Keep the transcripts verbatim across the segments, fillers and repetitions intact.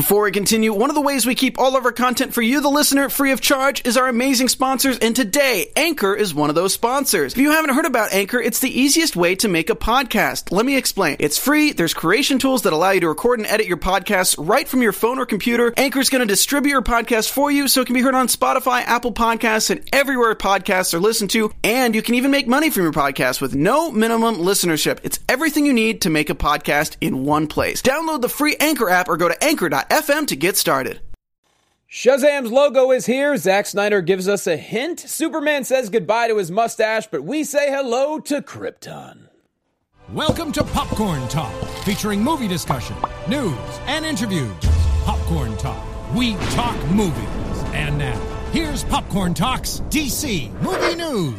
Before we continue, one of the ways we keep all of our content for you, the listener, free of charge is our amazing sponsors, and today, Anchor is one of those sponsors. If you haven't heard about Anchor, it's the easiest way to make a podcast. Let me explain. It's free, there's creation tools that allow you to record and edit your podcasts right from your phone or computer. Anchor's going to distribute your podcast for you so it can be heard on Spotify, Apple Podcasts, and everywhere podcasts are listened to, and you can even make money from your podcast with no minimum listenership. It's everything you need to make a podcast in one place. Download the free Anchor app or go to anchor dot f m to get started. Shazam's logo is here. Zack Snyder gives us a hint. Superman says goodbye to his mustache, but we say hello to Krypton. Welcome to Popcorn Talk, featuring movie discussion, news, and interviews. Popcorn Talk. We talk movies. And now, here's Popcorn Talk's D C Movie News.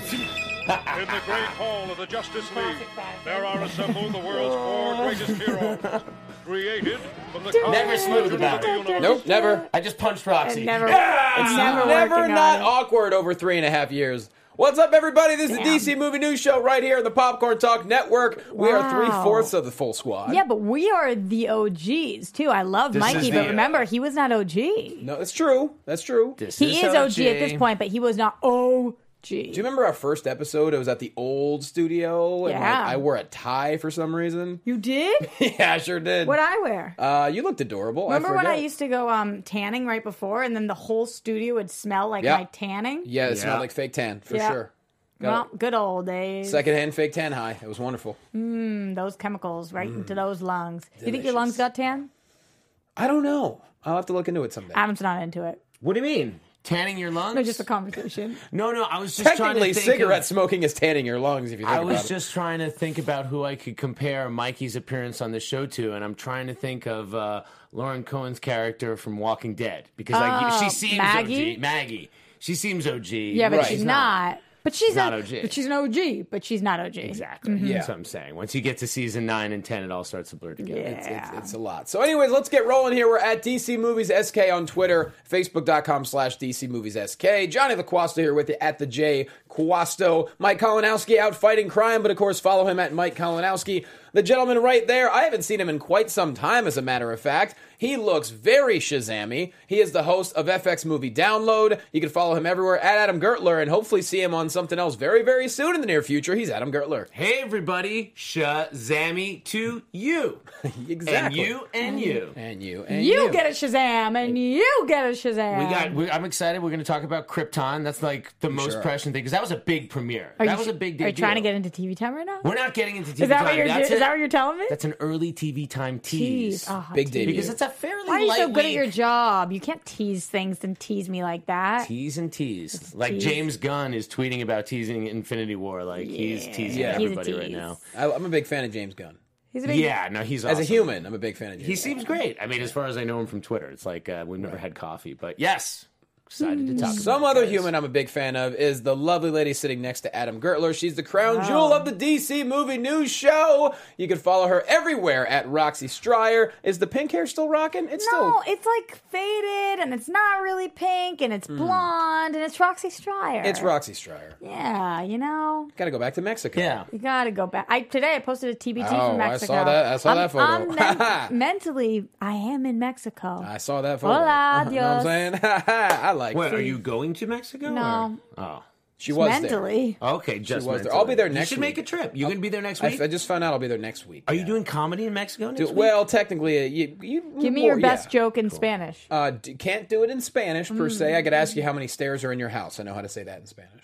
In the great hall of the Justice League, there are assembled the world's four greatest heroes, created from the Never smooth about it. Nope, never. I just punched Roxy. It never, Yeah! it's never, Never working not on it. awkward over three and a half years. What's up, everybody? This is the Damn. D C Movie News Show right here on the Popcorn Talk Network. We are Wow. three-fourths of the full squad. Yeah, but we are the O Gs, too. I love This Mikey, is but the, remember, he was not O G. No, that's true. That's true. This He is O G at this point, but he was not O G. Do you remember our first episode? It was at the old studio, and Yeah. like, I wore a tie for some reason. You did? Yeah, I sure did. What'd I wear? Uh, you looked adorable. Remember I when I forget. used to go um, tanning right before, and then the whole studio would smell like Yeah. my tanning? Yeah, it Yeah. smelled like fake tan, for Yeah. sure. Got Well, good old days. it. Secondhand fake tan high. It was wonderful. Mm, those chemicals right into those lungs. You think your Delicious. lungs got tan? I don't know. I'll have to look into it someday. Adam's not into it. What do you mean? Tanning your lungs? No, just a conversation. No, no, I was just trying to Technically, think cigarette of, smoking is tanning your lungs, if you think I about was it. just trying to think about who I could compare Mikey's appearance on the show to, and I'm trying to think of uh, Lauren Cohen's character from Walking Dead. Because I, Oh, she seems Maggie? O G. Maggie. She seems O G. Yeah, but Right. she's not. But she's not a, O G. But she's an O G, but she's not O G. Exactly. Mm-hmm. Yeah. That's what I'm saying. Once you get to season nine and ten, it all starts to blur together. Yeah. It's, it's, it's a lot. So anyways, let's get rolling here. We're at D C Movies S K on Twitter, Facebook.com slash DC Movies SK. Johnny LaQuasto here with you at the J Quasto. Mike Kalinowski out fighting crime, but of course follow him at Mike Kalinowski. The gentleman right there, I haven't seen him in quite some time, as a matter of fact. He looks very Shazam-y. He is the host of F X Movie Download. You can follow him everywhere at Adam Gertler and hopefully see him on something else very, very soon in the near future. He's Adam Gertler. Hey, everybody. Shazammy to you. Exactly. And you and you. And you. And You, you. get a Shazam, and you get a Shazam. We got. We, I'm excited. We're going to talk about Krypton. That's like the most sure are. prescient thing because that was a big premiere. Are that you, was a big deal. Are you trying to get into T V time right now? We're not getting into T V Is that time. what you're? That's Is a- that what you're telling me? That's an early T V time tease. Tease. Oh, Big tease. debut. Because it's a fairly Why are you light so good at week. your job? You can't tease things and tease me like that. Tease and tease. Like tease. James Gunn is tweeting about teasing Infinity War. Like he's Yeah. teasing Yeah. He's a everybody right tease. now. I, I'm a big fan of James Gunn. He's a big Yeah, no, he's As awesome. a human, I'm a big fan of James He Gunn. seems great. I mean, as far as I know him from Twitter, it's like uh, we've never had coffee, but yes, excited to talk. Some about other it, guys. human I'm a big fan of is the lovely lady sitting next to Adam Gertler. She's the crown jewel of the D C Movie News Show. You can follow her everywhere at Roxy Stryer. Is the pink hair still rocking? It's No, still. it's like faded, and it's not really pink, and it's blonde, and it's Roxy Stryer. It's Roxy Stryer. Yeah, you know, Gotta go back to Mexico. Yeah. you gotta go back. I today I posted a T B T Oh, from I Mexico. saw that- I saw I'm- that photo. I'm men- mentally, I am in Mexico. I saw that photo. Hola, You know what I'm Dios. saying? I like Wait, it. are you going to Mexico? No. Or? Oh. She was mentally. Okay, just She was there. mentally. I'll be there You next should week. make a trip. You gonna be there next there. week? I, I just found out I'll be there next week. Are yeah. you doing comedy in Mexico next Do- week? Well, technically, uh, you, you Give me more- your best yeah. joke in Spanish. Uh, d- can't do it in Spanish per se. I could ask you how many stairs are in your house. I know how to say that in Spanish.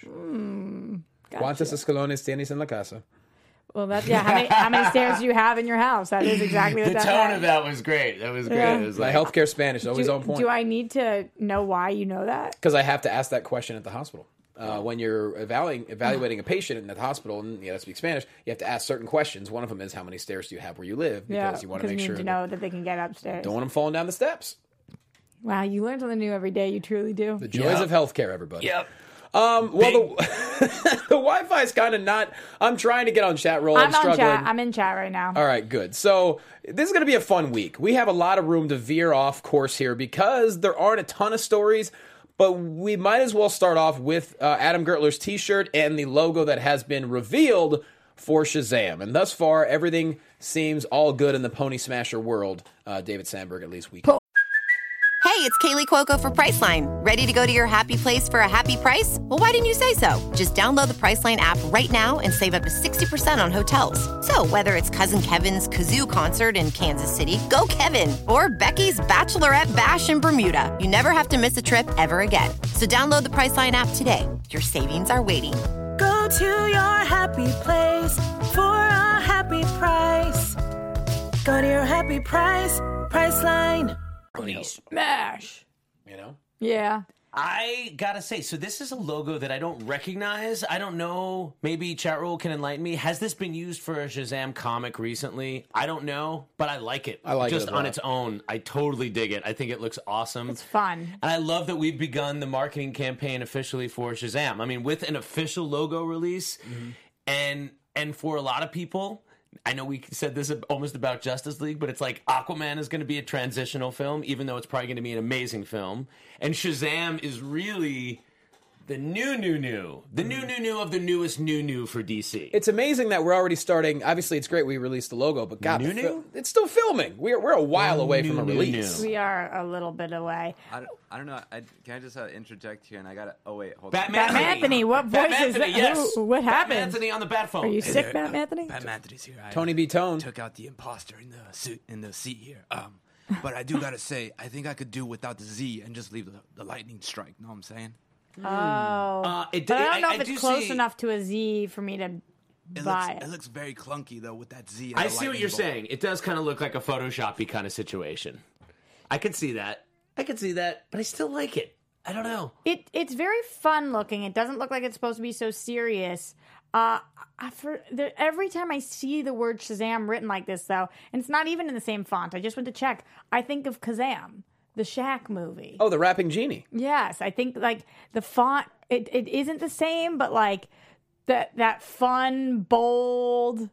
¿Cuántos escalones tienes en la casa? Well, that's yeah. How many how many stairs do you have in your house? That is exactly what the that tone meant. of that was great. That was great. Yeah. It was My like, healthcare Spanish is always do, on point. do I need to know why you know that? Because I have to ask that question at the hospital. Uh, when you're evaluating, evaluating a patient in the hospital and you have to speak Spanish, you have to ask certain questions. One of them is how many stairs do you have where you live? Because Yeah, you want to make you sure need to that- know that they can get upstairs. don't want them falling down the steps. Wow, you learn something new every day. You truly do. The joys Yep. of healthcare, everybody. Yep. Um, well, the, the Wi-Fi is kind of not. I'm trying to get on chat roll. I'm, I'm on struggling. chat. I'm in chat right now. All right, good. So this is going to be a fun week. We have a lot of room to veer off course here because there aren't a ton of stories, but we might as well start off with uh, Adam Gertler's T-shirt and the logo that has been revealed for Shazam. And thus far, everything seems all good in the Pony Smasher world. Uh, David Sandberg, at least we can. Hey, it's Kaylee Cuoco for Priceline. Ready to go to your happy place for a happy price? Well, why didn't you say so? Just download the Priceline app right now and save up to sixty percent on hotels. So whether it's Cousin Kevin's Kazoo Concert in Kansas City, go Kevin, or Becky's Bachelorette Bash in Bermuda, you never have to miss a trip ever again. So download the Priceline app today. Your savings are waiting. Go to your happy place for a happy price. Go to your happy price, Priceline. Smash. You know? Yeah. I gotta say, so this is a logo that I don't recognize. I don't know. Maybe chat roll can enlighten me. Has this been used for a Shazam comic recently? I don't know, but I like it. I like Just it as on well. its own. I totally dig it. I think it looks awesome. It's fun. And I love that we've begun the marketing campaign officially for Shazam. I mean, with an official logo release, Mm-hmm. and and for a lot of people, I know we said this almost about Justice League, but it's like Aquaman is going to be a transitional film, even though it's probably going to be an amazing film. And Shazam is really the new, new, new. The new, new, new of the newest new, new for D C. It's amazing that we're already starting. Obviously, it's great we released the logo, but God, New, the new? fil- it's still filming. We're, we're a while away New, from a new, release. new. We are a little bit away. I don't, I don't know. I, can I just uh, interject here? And I gotta. Oh wait, hold Batman, Batman Anthony, what voice Batman is Anthony, that? Yes. Who- what happened? Batman Anthony on the bat phone. Are you sick, on. Batman Anthony? Batman Anthony's here. I, Tony B. Tone. took out the imposter in the suit in the seat here. Um, but I do gotta say, I think I could do without the Z and just leave the, the lightning strike. Know what I'm saying? Oh. Uh, it, But I don't know I, if I it's do close see, enough to a Z for me to It buy looks, it. it looks very clunky though with that Z. And I the see what lightning you're bolt. saying. It does kind of look like a Photoshoppy kind of situation. I could see that. I could see that, but I still like it. I don't know. It it's very fun looking. It doesn't look like it's supposed to be so serious. Uh, I, for, the, every time I see the word Shazam written like this, though, and it's not even in the same font. I just went to check. I think of Kazam, the Shaq movie. Oh, the rapping genie. Yes, I think like the font. It, it isn't the same, but like that that fun, bold.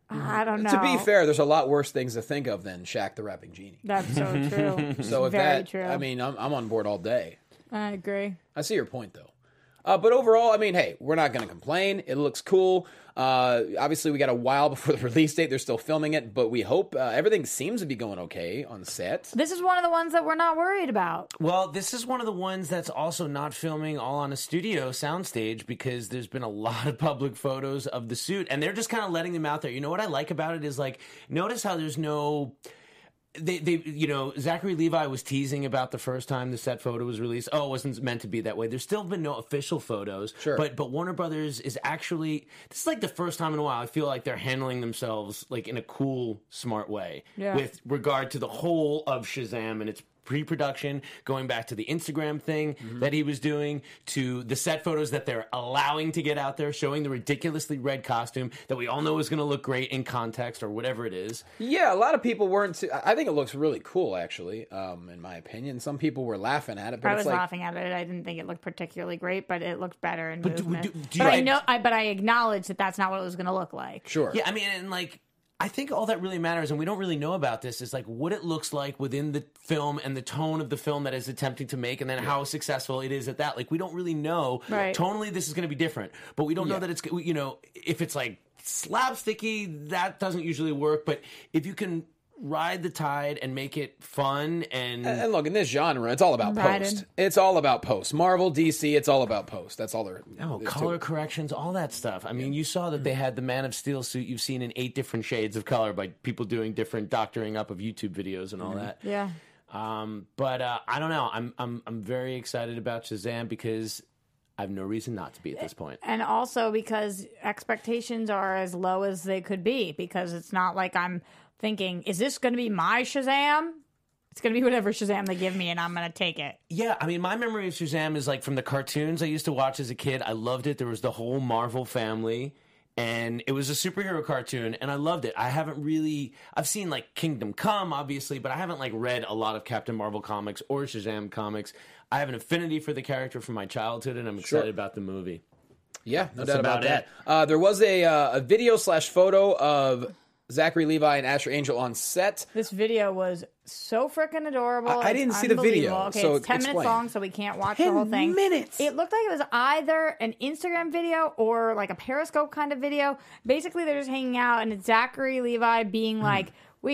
I don't know. To be fair, there's a lot worse things to think of than Shaq the rapping genie. That's so true. So if Very that, true. I mean, I'm, I'm on board all day. I agree. I see your point, though. Uh, but overall, I mean, hey, we're not going to complain. It looks cool. Uh, obviously, we got a while before the release date. They're still filming it, but we hope uh, everything seems to be going okay on set. This is one of the ones that we're not worried about. Well, this is one of the ones that's also not filming all on a studio soundstage because there's been a lot of public photos of the suit, and they're just kind of letting them out there. You know what I like about it is, like, notice how there's no... They, they, you know, Zachary Levi was teasing about the first time the set photo was released. Oh, it wasn't meant to be that way. There's still been no official photos. Sure. But, but Warner Brothers is actually, this is like the first time in a while I feel like they're handling themselves like in a cool, smart way. Yeah. With regard to the whole of Shazam and its pre-production, going back to the Instagram thing Mm-hmm. that he was doing, to the set photos that they're allowing to get out there, showing the ridiculously red costume that we all know is going to look great in context or whatever it is. Yeah, a lot of people weren't. Too, I think it looks really cool, actually. Um, in my opinion, some people were laughing at it, but I it's was like, laughing at it. I didn't think it looked particularly great, but it looked better in But do- movement. do- do but you- I know, I, but I acknowledge that that's not what it was going to look like. sure. Yeah, I mean, and like, I think all that really matters, and we don't really know about this, is like what it looks like within the film and the tone of the film that is attempting to make, and then how successful it is at that. Like, we don't really know. Right. Tonally, this is going to be different, but we don't know Yeah. that it's, you know, if it's like slapsticky, that doesn't usually work. But if you can ride the tide and make it fun and And look, in this genre, it's all about Riding. post. It's all about post. Marvel, D C, it's all about post. That's all they're. Oh, there's to color it. corrections, all that stuff. I mean, you saw that they had the Man of Steel suit you've seen in eight different shades of color by people doing different doctoring up of YouTube videos and all that. Yeah. Um, but uh, I don't know. I'm I'm I'm very excited about Shazam because I have no reason not to be at this point. And also because expectations are as low as they could be, because it's not like I'm thinking, is this going to be my Shazam? It's going to be whatever Shazam they give me, and I'm going to take it. Yeah, I mean, my memory of Shazam is like from the cartoons I used to watch as a kid. I loved it. There was the whole Marvel family, and it was a superhero cartoon, and I loved it. I haven't really... I've seen, like, Kingdom Come, obviously, but I haven't, like, read a lot of Captain Marvel comics or Shazam comics. I have an affinity for the character from my childhood, and I'm excited Sure. about the movie. Yeah, no That's doubt about, about that. it. Uh, there was a uh, a video slash photo of Zachary Levi and Asher Angel on set. This video was so freaking adorable. I- I It's didn't see the video, unbelievable. Okay, so it's ten explain. minutes long, so we can't watch ten the whole thing. minutes? It looked like it was either an Instagram video or like a Periscope kind of video. Basically, they're just hanging out, and it's Zachary Levi being Hmm. like, "Wait,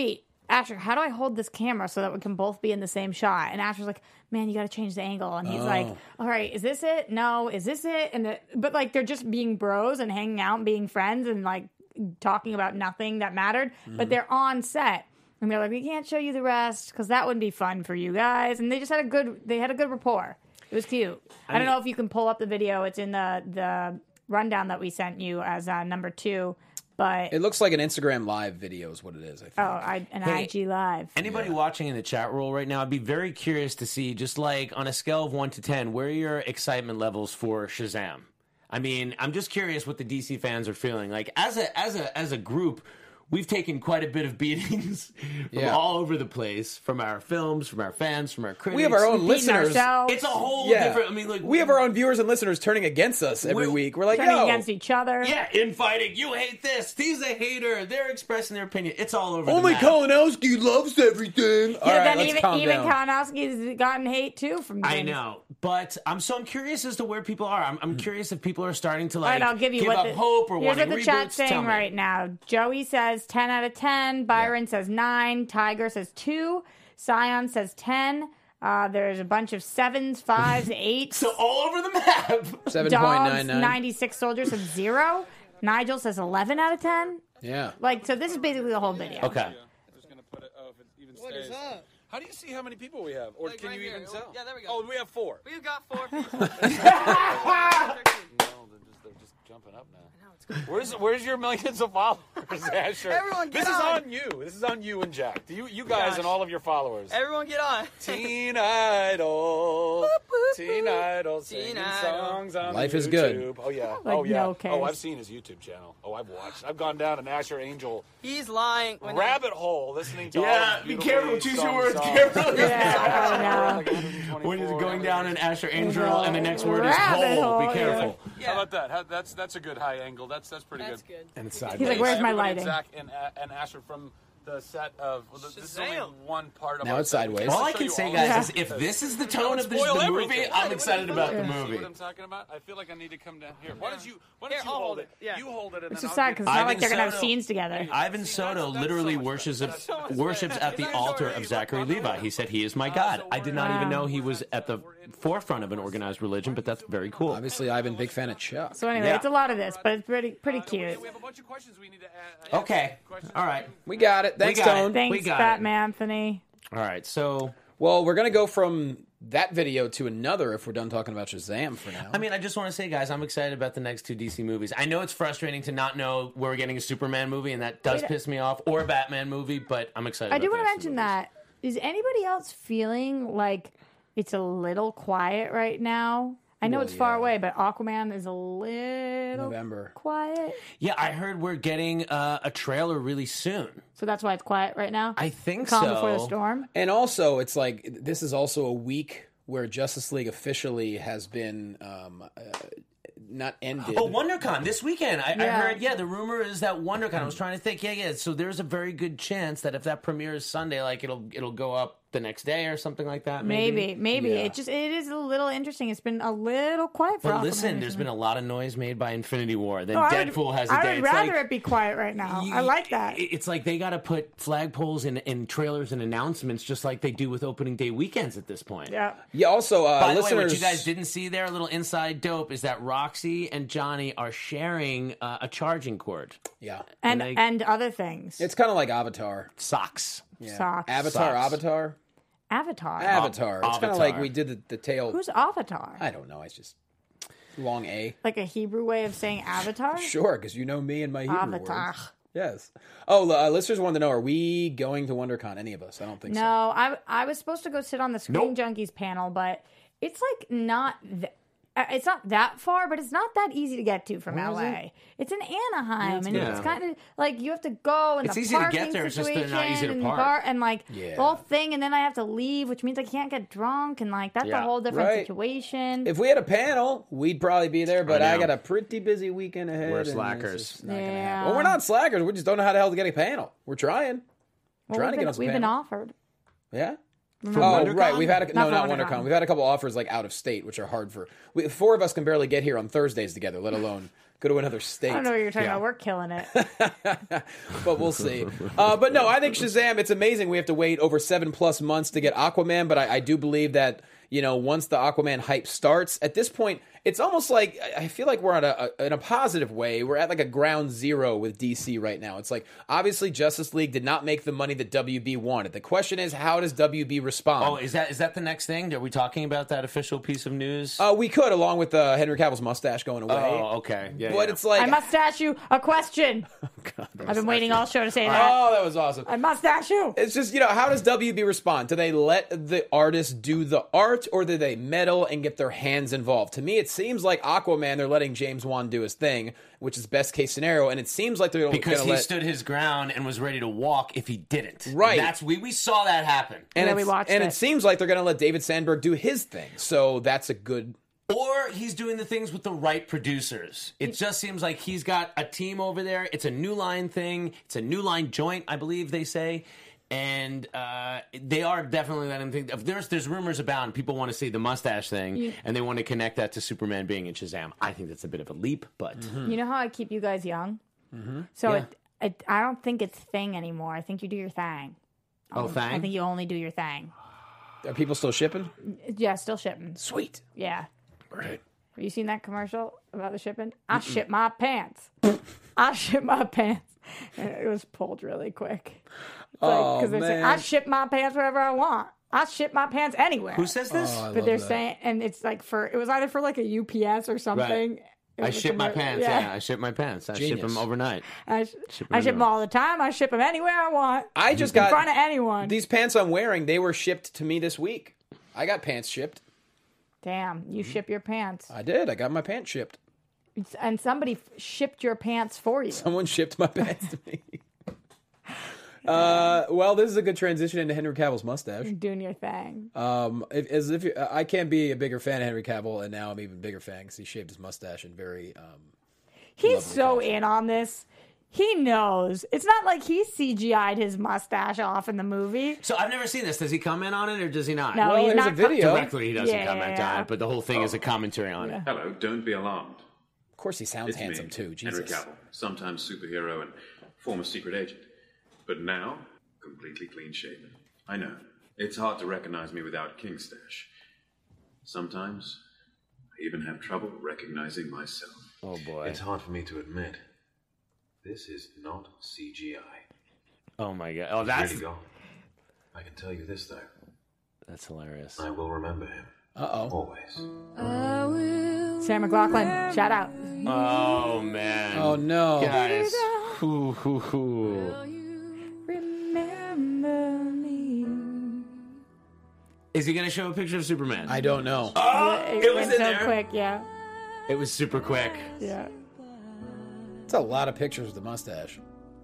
Asher, how do I hold this camera so that we can both be in the same shot? And Asher's like, man, you got to change the angle. And he's Oh. like, all right, is this it? No, is this it? And the, but like they're just being bros and hanging out and being friends and like talking about nothing that mattered. Mm-hmm. But they're on set. And they're like, we can't show you the rest because that wouldn't be fun for you guys. And they just had a good, they had a good rapport. It was cute. I, I don't know if you can pull up the video. It's in the the rundown that we sent you as uh, number two. But It looks like an Instagram live video is what it is, I think. oh, I, an Hey, I G live. Anybody watching in the chat roll right now, I'd be very curious to see, just like on a scale of one to ten, where are your excitement levels for Shazam? I mean, I'm just curious what the D C fans are feeling. Like as a as a as a group, we've taken quite a bit of beatings from Yeah. all over the place, from our films, from our fans, from our critics. We have our own Beating listeners. ourselves. It's a whole Yeah. different. I mean, like We have our own viewers and listeners turning against us every We're week. We're like, turning yo. against each other. Yeah, infighting. You hate this. He's a hater. They're expressing their opinion. It's all over. Only the map. Kalinowski loves everything. All Yeah, right, then let's even calm even down. Kalinowski's gotten hate too from. I things. know, but I'm so I'm curious as to where people are. I'm, I'm curious if people are starting to like All right, I'll give you give what up the, hope or here's wanting what the reboots. chat's Tell saying me. right now. Joey says ten out of ten. Byron says nine. Tiger says two. Scion says ten. Uh, there's a bunch of sevens, fives, eights. So all over the map. seven point Dogs, nine nine. ninety-six soldiers says zero. Nigel says eleven out of ten. Yeah. Like, so this is basically the whole video. Okay. Just gonna put it. Oh, if it even stays. How do you see how many people we have, or can you even tell? Yeah, there we go. Oh, we have four. We've got four people. No, they're just, they're just jumping up now. Where's Where's your millions of followers, Asher? Everyone get this on. is on you. This is on you and Jack. You you guys Gosh. and all of your followers. Everyone get on. Teen Idol. Teen Idol singing Teen Idol. songs on Life YouTube. is good. Oh yeah. Like, oh yeah. no cares. Oh, I've seen his YouTube channel. Oh, I've watched. I've gone down an Asher Angel He's lying. When rabbit hole listening to all Yeah, his be beautifully careful. Choose your sung words songs. carefully. Yeah, Like one hundred twenty-four. When he's going down an Asher Angel, and the next word is Rabbit hole. hole, Be careful. How about that? How, that's that's a good high angle. That's that's pretty That's good. good. And it's sideways. He's like, where's my Everybody lighting? Zach and, uh, and Asher from the set of. Well, this is only Shazam. one part of. Now our it's set. We sideways. can't All I show can you say, all guys, of is it. if this is the Don't tone of the, spoil the everything. movie, Yeah, I'm they excited wouldn't about the even See movie. what I'm talking about? I feel like I need to come down here. Why don't you? Why don't Here, you I'll hold hold it? it. Yeah. You hold it, and It's then just I'll sad get- because it's not Ivan like they're gonna have Soto- scenes together. Ivan Soto that's literally so much worships better. at, So much worships better. at the That's altar already of Zachary the- Levi. He said he is my God. I did not even know he was at the forefront of an organized religion, but that's very cool. Obviously, I've been a big fan of Chuck. So anyway, Yeah. it's a lot of this, but it's pretty pretty cute. We have a bunch of questions we need to add. Okay. All right. We got it. Thanks, got it. Tone. Thanks, We got it. Batman Anthony. All right. So, Well, we're going to go from that video to another if we're done talking about Shazam for now. I mean, I just want to say, guys, I'm excited about the next two D C movies. I know it's frustrating to not know where we're getting a Superman movie, and that does Wait, piss me off, or a Batman movie, but I'm excited I about do the want to next two mention movies. that. Is anybody else feeling like it's a little quiet right now? I know Well, it's far yeah. away, but Aquaman is a little November. quiet. Yeah, I heard we're getting uh, a trailer really soon. So that's why it's quiet right now. I think Calm so. before the storm. And also, it's like this is also a week where Justice League officially has been um, uh, not ended. Oh, WonderCon this weekend. I, I Yeah. heard. Yeah, the rumor is that WonderCon. I was trying to think. Yeah, yeah. So there's a very good chance that if that premieres Sunday, like it'll it'll go up the next day or something like that. Maybe. Maybe, maybe Yeah. it just it is a little interesting. It's been a little quiet for But Aquaman listen, there's recently. been a lot of noise made by Infinity War. Then Oh, I Deadpool would, has a I day. would It's rather like, it be quiet right now. you- I like that. It's like they got to put flagpoles in, in trailers and announcements, just like they do with opening day weekends at this point. Yeah. Yeah. Also, uh, By the way, listeners, what you guys didn't see there, a little inside dope, is that Roxy and Johnny are sharing uh, a charging cord. yeah, And they- and other things. it's kind of like Avatar. Socks. Yeah. Socks. Avatar, Socks. Avatar, Avatar. Avatar. It's kind of Avatar. like we did the, the tail. Who's Avatar? I don't know. It's just long A. Like a Hebrew way of saying Avatar? Sure, because you know me and my Hebrew Avatar. words. Yes. Oh, uh, listeners wanted to know: are we going to WonderCon? Any of us? I don't think so. No, I I was supposed to go sit on the Screen Nope. Junkies panel, but it's like not. Th- uh, it's not that far, but it's not that easy to get to from Where is L A. It's in Anaheim, and good. it's kind of like you have to go and It's the easy to parking get there, it's just they're situation not easy to and park. bar and like Yeah. the whole thing, and then I have to leave, which means I can't get drunk, and like that's Yeah. a whole different Right. situation. If we had a panel, we'd probably be there. But I I, know. got a pretty busy weekend ahead. We're and it's slackers. just not gonna Yeah. happen. Well, we're not slackers. We just don't know how the hell to get a panel. We're trying. Well, trying we've to get been, us a we've been panel. offered. Yeah. Oh, WonderCon? right. We've had a, no, Not not for WonderCon. WonderCon. We've had a couple offers like out of state, which are hard for. We, four of us can barely get here on Thursdays together, let alone go to another state. I don't know what you're talking Yeah. about. We're killing it. But we'll see. Uh, but no, I think Shazam, it's amazing. We have to wait over seven plus months to get Aquaman, but I, I do believe that, you know, once the Aquaman hype starts, at this point, it's almost like, I feel like we're on a, a in a positive way. We're at like a ground zero with D C right now. It's like, obviously, Justice League did not make the money that W B wanted. The question is, how does W B respond? Oh, is that is that the next thing? Are we talking about that official piece of news? Uh, we could, along with uh, Henry Cavill's mustache going away. Oh, okay. Yeah, but yeah. it's like, I mustache you a question. God, I've been waiting all show to say that. oh, that was awesome. I mustache you. It's just, you know, how does W B respond? Do they let the artist do the art, or do they meddle and get their hands involved? To me, it seems like Aquaman, they're letting James Wan do his thing, which is best case scenario, and it seems like they're going to because he let... stood his ground and was ready to walk if he didn't. Right. That's we we saw that happen. and Yeah, we it's- watched and it. it seems like they're going to let David Sandberg do his thing, so that's a good... Or he's doing the things with the right producers. It just seems like he's got a team over there. It's a New Line thing. It's a New Line joint, I believe they say. And uh, they are definitely letting him think. If there's there's rumors abound. People want to see the mustache thing, You- and they want to connect that to Superman being in Shazam. I think that's a bit of a leap, but You know how I keep you guys young? So Yeah. it, it, I don't think it's thing anymore. I think you do your thing. oh, I thing. think you only do your thing. Are people still shipping? Yeah, still shipping. Sweet. Yeah. Right. Have you seen that commercial about the shipping? I ship my pants. I ship my pants. And it was pulled really quick. It's like, Oh, they're saying, man. I ship my pants wherever I want. I ship my pants anywhere. Who says this? Oh, I but love they're that. saying, and it's like for, it was either for like a U P S or something. It I was a ship my commer- pants. Yeah. I ship my pants. I ship Genius. them overnight. I, sh- Ship 'em I ship them anywhere. all the time. I ship them anywhere I want. I just in got... front of anyone. These pants I'm wearing, they were shipped to me this week. I got pants shipped. Damn, you ship your pants. I did. I got my pants shipped. And somebody f- shipped your pants for you. Someone shipped my pants to me. Uh, well, this is a good transition into Henry Cavill's mustache. You're doing your thing. Um, if, as if you, I can't be a bigger fan of Henry Cavill, and now I'm even bigger fan because he shaved his mustache and very. Um, He's lovely so fashion. in on this. He knows. It's not like he C G I'd his mustache off in the movie. So I've never seen this. Does he comment on it or does he not? No, Well, he's there's not a video. Directly, he doesn't Yeah, comment yeah, on yeah. it, but the whole thing is a commentary on it. Hello, don't be alarmed. of course, he sounds It's handsome me, too. Henry Jesus. Cavill, sometimes superhero and former secret agent. But now, completely clean shaven. I know, it's hard to recognize me without King Stash. Sometimes, I even have trouble recognizing myself. Oh boy. It's hard for me to admit. This is not C G I. Oh my god. Oh, He's that's really gone. I can tell you this, though. that's hilarious. I will remember him. Uh oh. Always. Sam McLaughlin, shout out. Oh man. Oh no. Guys. Hoo, hoo, hoo. Remember me. Is he gonna show a picture of Superman? I don't know. Oh, It, it was went in so there. quick, yeah. It was super quick. Yeah. It's a lot of pictures with the mustache.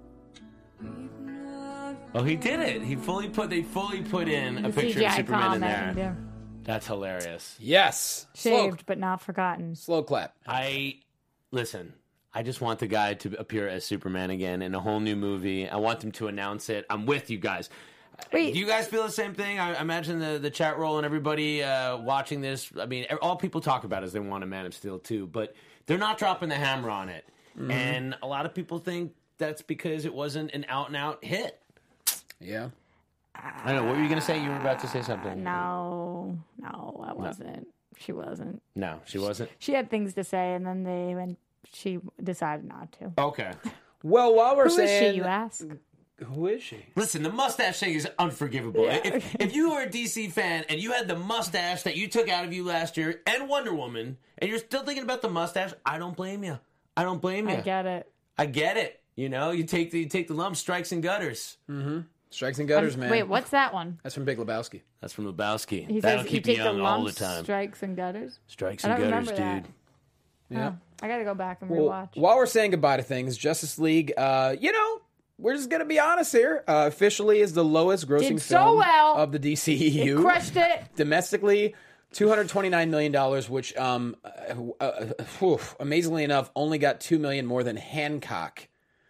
Oh, he did it. He fully put. They fully put in a The picture C G I of Superman in comment, there. yeah. That's hilarious. Yes. Shaved Slow, but not forgotten. slow clap. I listen. I just want the guy to appear as Superman again in a whole new movie. I want them to announce it. I'm with you guys. Wait. Do you guys feel the same thing? I I imagine the, the chat roll and everybody uh, watching this. I mean, all people talk about is they want a Man of Steel too, but they're not dropping the hammer on it. Mm-hmm. And a lot of people think that's because it wasn't an out and out hit. Yeah. I don't know. What were you going to say? You were about to say something. No, no, I wasn't. She wasn't. No, she wasn't. She had things to say, and then they went. She decided not to. Okay. Well, while we're Who is saying, she, you ask? who is she? Listen, the mustache thing is unforgivable. Yeah. If, if you were a D C fan and you had the mustache that you took out of you last year and Wonder Woman, and you're still thinking about the mustache, I don't blame you. I don't blame you. I get it. I get it. You know, you take the you take the lump, strikes and gutters. Mm-hmm. Strikes and gutters, Um, man. Wait, what's that one? That's from Big Lebowski. That's from Lebowski. He That'll says keep you you take young the all the lumps, time. strikes and gutters. Strikes I and don't gutters, remember dude. that. Yeah. Oh, I gotta go back and Well, rewatch. while we're saying goodbye to things, Justice League, uh, you know, we're just gonna be honest here. Uh, officially, is the lowest grossing Did so film well. of the D C E U. It crushed it. Domestically, two hundred twenty-nine million dollars, which, um, uh, uh, whew, amazingly enough, only got two million dollars more than Hancock.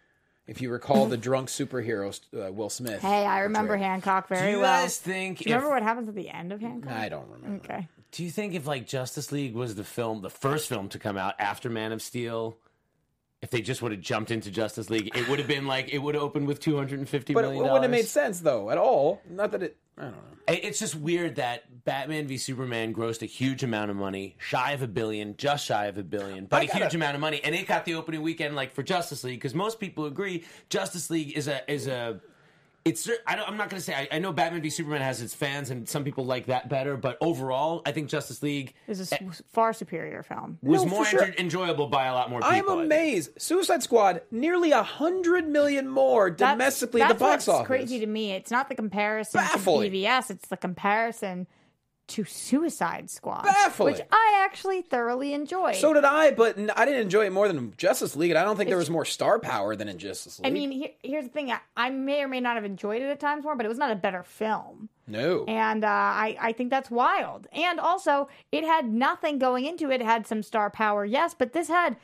If you recall the drunk superhero uh, Will Smith. Hey, I remember portrayed. Hancock very Do you well. guys think? Do you if- remember what happens at the end of Hancock? I don't remember. Okay. Do you think if like Justice League was the film, the first film to come out after Man of Steel, if they just would have jumped into Justice League, it would have been like it would have opened with two hundred and fifty But million it dollars? wouldn't have made sense though at all. Not that it. I don't know. It's just weird that Batman v Superman grossed a huge amount of money, shy of a billion, just shy of a billion, but I a gotta- huge amount of money, and it got the opening weekend like for Justice League because most people agree Justice League is a is a. It's. I don't, I'm not going to say. I, I know Batman v Superman has its fans, and some people like that better. But overall, I think Justice League It's a s- far superior film. was No, for more sure. enjo- enjoyable by a lot more people. I'm amazed. Suicide Squad nearly a hundred million more That's- domestically that's at the box what's office. crazy to me. It's not the comparison Baffling. to B V S. It's the comparison to Suicide Squad, Baffling. which I actually thoroughly enjoyed. So did I, but n- I didn't enjoy it more than Justice League, and I don't think there was more star power than in Justice League. I mean, here, here's the thing: I, I may or may not have enjoyed it at times more, but it was not a better film. no. And uh, I, I think that's wild. And also, it had nothing going into it. It had some star power, yes, but this had,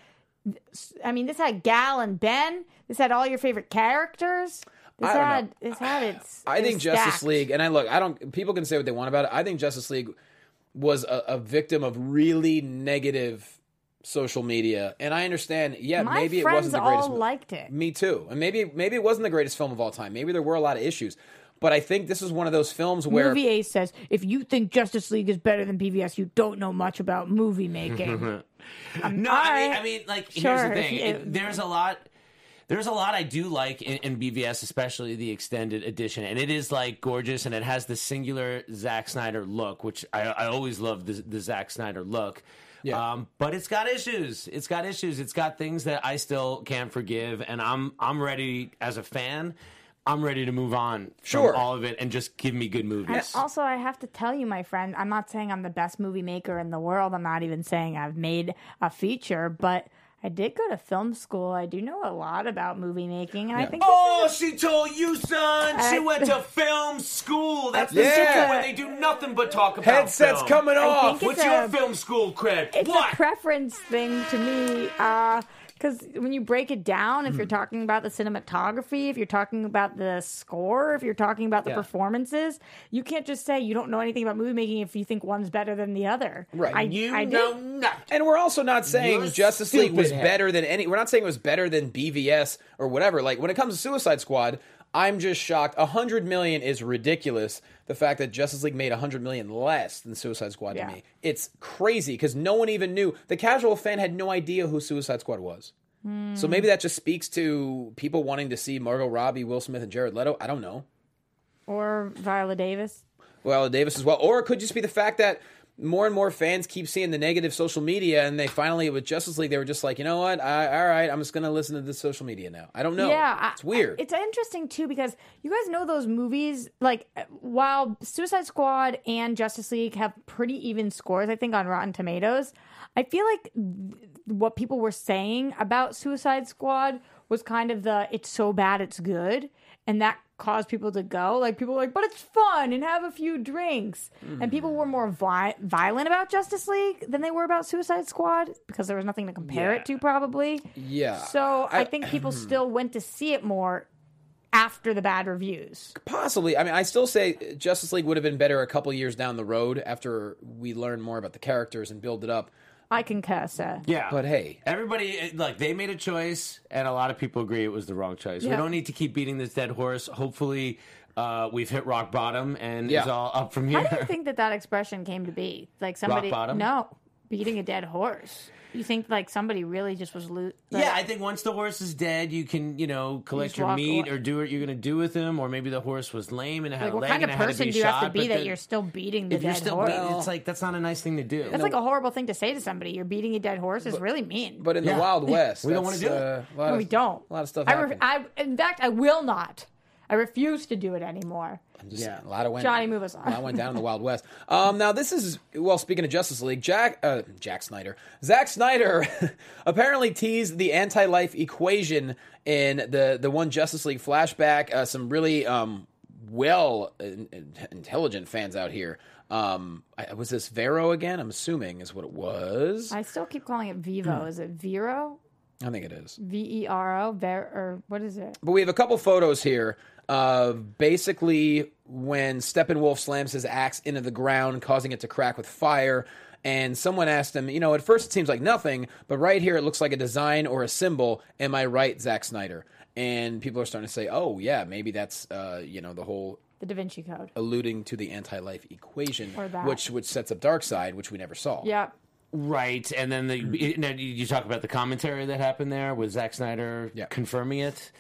I mean, this had Gal and Ben. This had all your favorite characters. This I don't had, know. this had its. I it think was Justice stacked. League, and I look, I don't. People can say what they want about it. I think Justice League was a, a victim of really negative social media, and I understand. Yeah, My maybe it friends wasn't the greatest. all mo- liked it. Me too, and maybe maybe it wasn't the greatest film of all time. Maybe there were a lot of issues, but I think this is one of those films where Movie Ace says, if you think Justice League is better than B V S, you don't know much about movie making. um, No, all I mean, right. I mean, like, Sure, here's the if thing. you- It- there's a lot. There's a lot I do like in, in B V S, especially the extended edition, and it is like gorgeous, and it has the singular Zack Snyder look, which I, I always love the, the Zack Snyder look. Yeah. Um, but it's got issues. It's got issues. It's got things that I still can't forgive, and I'm I'm ready as a fan. I'm ready to move on Sure. from all of it and just give me good And movies. also, I have to tell you, my friend, I'm not saying I'm the best movie maker in the world. I'm not even saying I've made a feature, but I did go to film school. I do know a lot about movie making, and I think Oh, she told you, son. She I- went to film school. That's the Yeah. secret where they do nothing but talk about headsets film. coming I off. think What's it's your a- film school cred? it's What? a preference thing to me. Uh, Because when you break it down, if you're talking about the cinematography, if you're talking about the score, if you're talking about the Yeah. performances, you can't just say you don't know anything about movie making if you think one's better than the other. Right. I, you I know did. nothing. And we're also not saying You're Justice League was stupid. better than any. We're not saying it was better than B V S or whatever. Like when it comes to Suicide Squad, I'm just shocked. A hundred million is ridiculous. The fact that Justice League made a hundred million less than Suicide Squad Yeah. to me, it's crazy because no one even knew. The casual fan had no idea who Suicide Squad was. So maybe that just speaks to people wanting to see Margot Robbie, Will Smith, and Jared Leto. I don't know. Or Viola Davis. Well, Davis as well. Or it could just be the fact that more and more fans keep seeing the negative social media, and they finally, with Justice League, they were just like, you know what? I, all right, I'm just going to listen to the social media now. I don't know. Yeah, I- It's weird. It's interesting too because you guys know those movies. Like while Suicide Squad and Justice League have pretty even scores, I think on Rotten Tomatoes. I feel like th- what people were saying about Suicide Squad was kind of the "it's so bad it's good," and that caused people to go. Like people were like, "But it's fun and have a few drinks," and people were more vi- violent about Justice League than they were about Suicide Squad because there was nothing to compare it to, probably. yeah. So I, I- think people still went to see it more after the bad reviews. Possibly. I mean, I still say Justice League would have been better a couple years down the road after we learn more about the characters and build it up. I concur, sir. Yeah. But hey. Everybody, like, they made a choice, and a lot of people agree it was the wrong choice. We Yeah. don't need to keep beating this dead horse. Hopefully, uh, we've hit rock bottom, and Yeah. it's all up from How here. do you think that that expression came to be? Like somebody, bottom? no, beating a dead horse. You think like somebody really just was lo- Yeah, I think once the horse is dead, you can, you know, collect just your walk meat away. or do what you're going to do with him, or maybe the horse was lame and it had Like a what leg kind of and it had to person be do you have to shot, be but that then- you're still beating the if you're dead still horse? beating, it's like that's not a nice thing to do. That's like a horrible thing to say to somebody. You're beating a dead horse is really mean. But in Yeah. the Wild West, We don't that's, wanna do it. uh, a lot no, of- we don't. A lot of stuff I, re- happened. I, in fact, I will not. I refuse to do it anymore. Just, a lot of went, Johnny, move us on. A lot went down in the Wild West. Um, now this is well. Speaking of Justice League, Jack uh, Jack Snyder, Zack Snyder, apparently teased the anti-life equation in the the one Justice League flashback. Uh, some really um, well uh, intelligent fans out here. Um, I, was this Vero again? I'm assuming is what it was. I still keep calling it Vivo. Is it Vero? I think it is. V E R O, ver, or what is it? But we have a couple photos here of basically when Steppenwolf slams his axe into the ground, causing it to crack with fire. And someone asked him, you know, at first it seems like nothing, but right here it looks like a design or a symbol. Am I right, Zack Snyder? And people are starting to say, oh, yeah, maybe that's, uh, you know, the whole... The Da Vinci Code. Alluding to the anti-life equation, Or that. which which sets up Darkseid, which we never saw. Yeah. Right, and then the now you talk about the commentary that happened there with Zack Snyder Yeah. confirming it.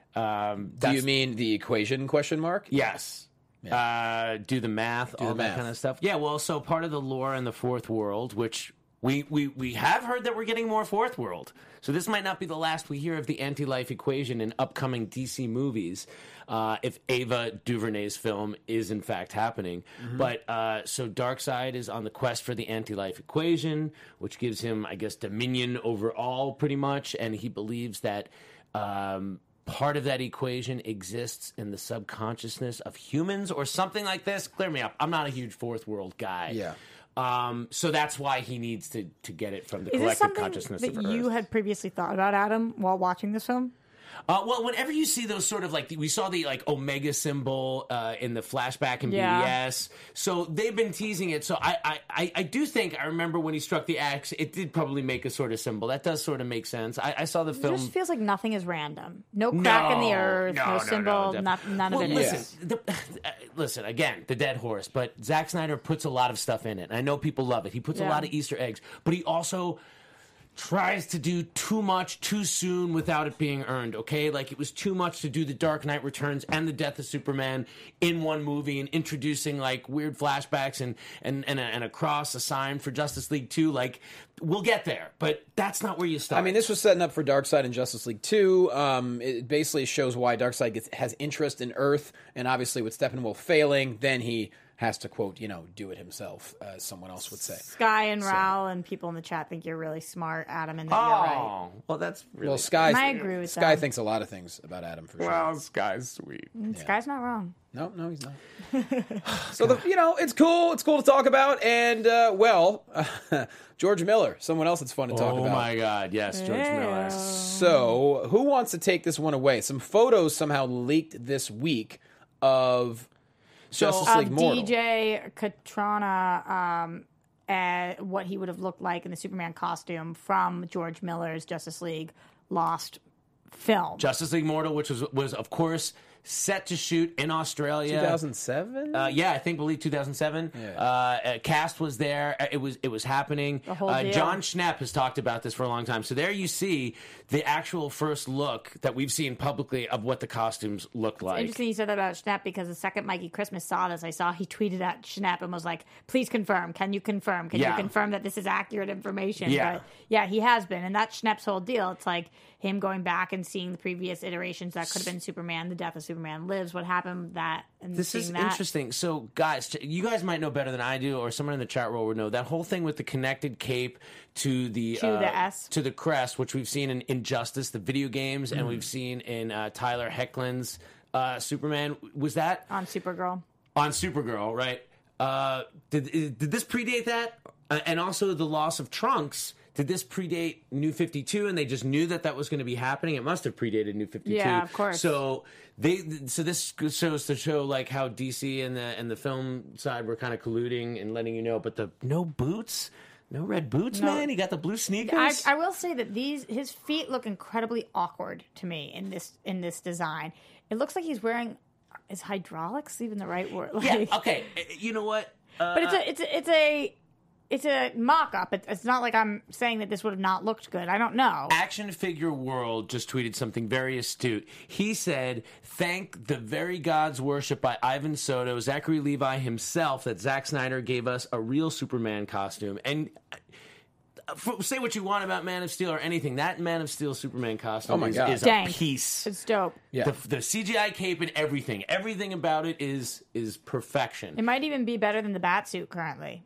Um, Do you mean the equation question mark? Yes. Uh, do the math, Do all the that math. kind of stuff. Yeah, well, so part of the lore in the Fourth World, which we, we, we have heard that we're getting more Fourth World. So this might not be the last we hear of the anti-life equation in upcoming D C movies, uh, if Ava DuVernay's film is in fact happening. Mm-hmm. But uh, so Darkseid is on the quest for the anti-life equation, which gives him, I guess, dominion over all, pretty much, and he believes that... Um, part of that equation exists in the subconsciousness of humans or something like this. Clear me up. I'm not a huge Fourth World guy. Yeah. Um, so that's why he needs to, to get it from the Is this collective something consciousness that of you Earth. had previously thought about, Adam, while watching this film? Uh, well, whenever you see those sort of like, we saw the like Omega symbol uh, in the flashback in Yeah. B D S. So they've been teasing it. So I, I, I, I do think, I remember when he struck the axe, it did probably make a sort of symbol. That does sort of make sense. I, I saw the It film. just feels like nothing is random. No crack in the No, earth, no, no, no, symbol, no, not, none well, of it is. listen, the, uh, listen, again, the dead horse, but Zack Snyder puts a lot of stuff in it. I know people love it. He puts a Yeah. lot of Easter eggs, but he also tries to do too much too soon without it being earned, okay? Like, it was too much to do The Dark Knight Returns and The Death of Superman in one movie and introducing, like, weird flashbacks and, and, and, a, and a cross, a sign for Justice League two. Like, we'll get there, but that's not where you start. I mean, this was setting up for Darkseid and Justice League two. Um, it basically shows why Darkseid gets, has interest in Earth, and obviously with Steppenwolf failing, then he has to, quote, you know, do it himself, as someone else would say. Sky and So- Raul and people in the chat think you're really smart, Adam, and that Oh, you're right. well, that's really... Well, Sky, And I agree with Sky them. thinks a lot of things about Adam, for sure. Well, Sky's sweet. Mm, Sky's not wrong. No, no, he's not. So, the, you know, it's cool. It's cool to talk about. And, uh, well, George Miller, someone else that's fun to talk Oh, about. my God. Yes, George Miller. So, who wants to take this one away? Some photos somehow leaked this week of Justice of League Mortal. D J Katrana, um, uh, what he would have looked like in the Superman costume from George Miller's Justice League Lost film. Justice League Mortal, which was, was of course, set to shoot in Australia. two thousand seven? Uh, yeah, I think believe two thousand seven. Yeah. Uh, uh, cast was there. Uh, It was it was happening. The whole uh, deal. John Schnapp has talked about this for a long time. So there you see the actual first look that we've seen publicly of what the costumes look like. Interesting you said that about Schnapp because the second Mikey Christmas saw this, I saw he tweeted at Schnapp and was like, please confirm. Can you confirm? Can Yeah. you confirm that this is accurate information? Yeah. But yeah, he has been. And that's Schnapp's whole deal. It's like him going back and seeing the previous iterations that could have been Superman, the death of Superman Lives, what happened, that, and This seeing is that. interesting. So, guys, you guys might know better than I do, or someone in the chat room would know that whole thing with the connected cape to the To uh, the S. to the crest, which we've seen in Injustice, the video games, and Mhm. we've seen in uh, Tyler Hoechlin's uh, Superman. Was that on Supergirl? On Supergirl, right? Uh, did did this predate that? Uh, and also the loss of Trunks. Did this predate New fifty-two, and they just knew that that was going to be happening? It must have predated New fifty-two. Yeah, of course. So they, so this shows to show like how D C and the and the film side were kind of colluding and letting you know. But the no boots, no red boots, No. man. He got the blue I, sneakers. I will say that these his feet look incredibly awkward to me in this in this design. It looks like he's wearing is hydraulics even the right word? Like, yeah. Okay. You know what? Uh, but it's a it's a, it's a it's a mock-up. It, it's not like I'm saying that this would have not looked good. I don't know. Action Figure World just tweeted something very astute. He said, thank the very gods worshipped by Ivan Soto, Zachary Levi himself, that Zack Snyder gave us a real Superman costume. And uh, f- say what you want about Man of Steel or anything, that Man of Steel Superman costume Oh my is, God. is a Dang. piece. It's dope. Yeah. The, the C G I cape and everything, everything about it is is perfection. It might even be better than the Batsuit currently.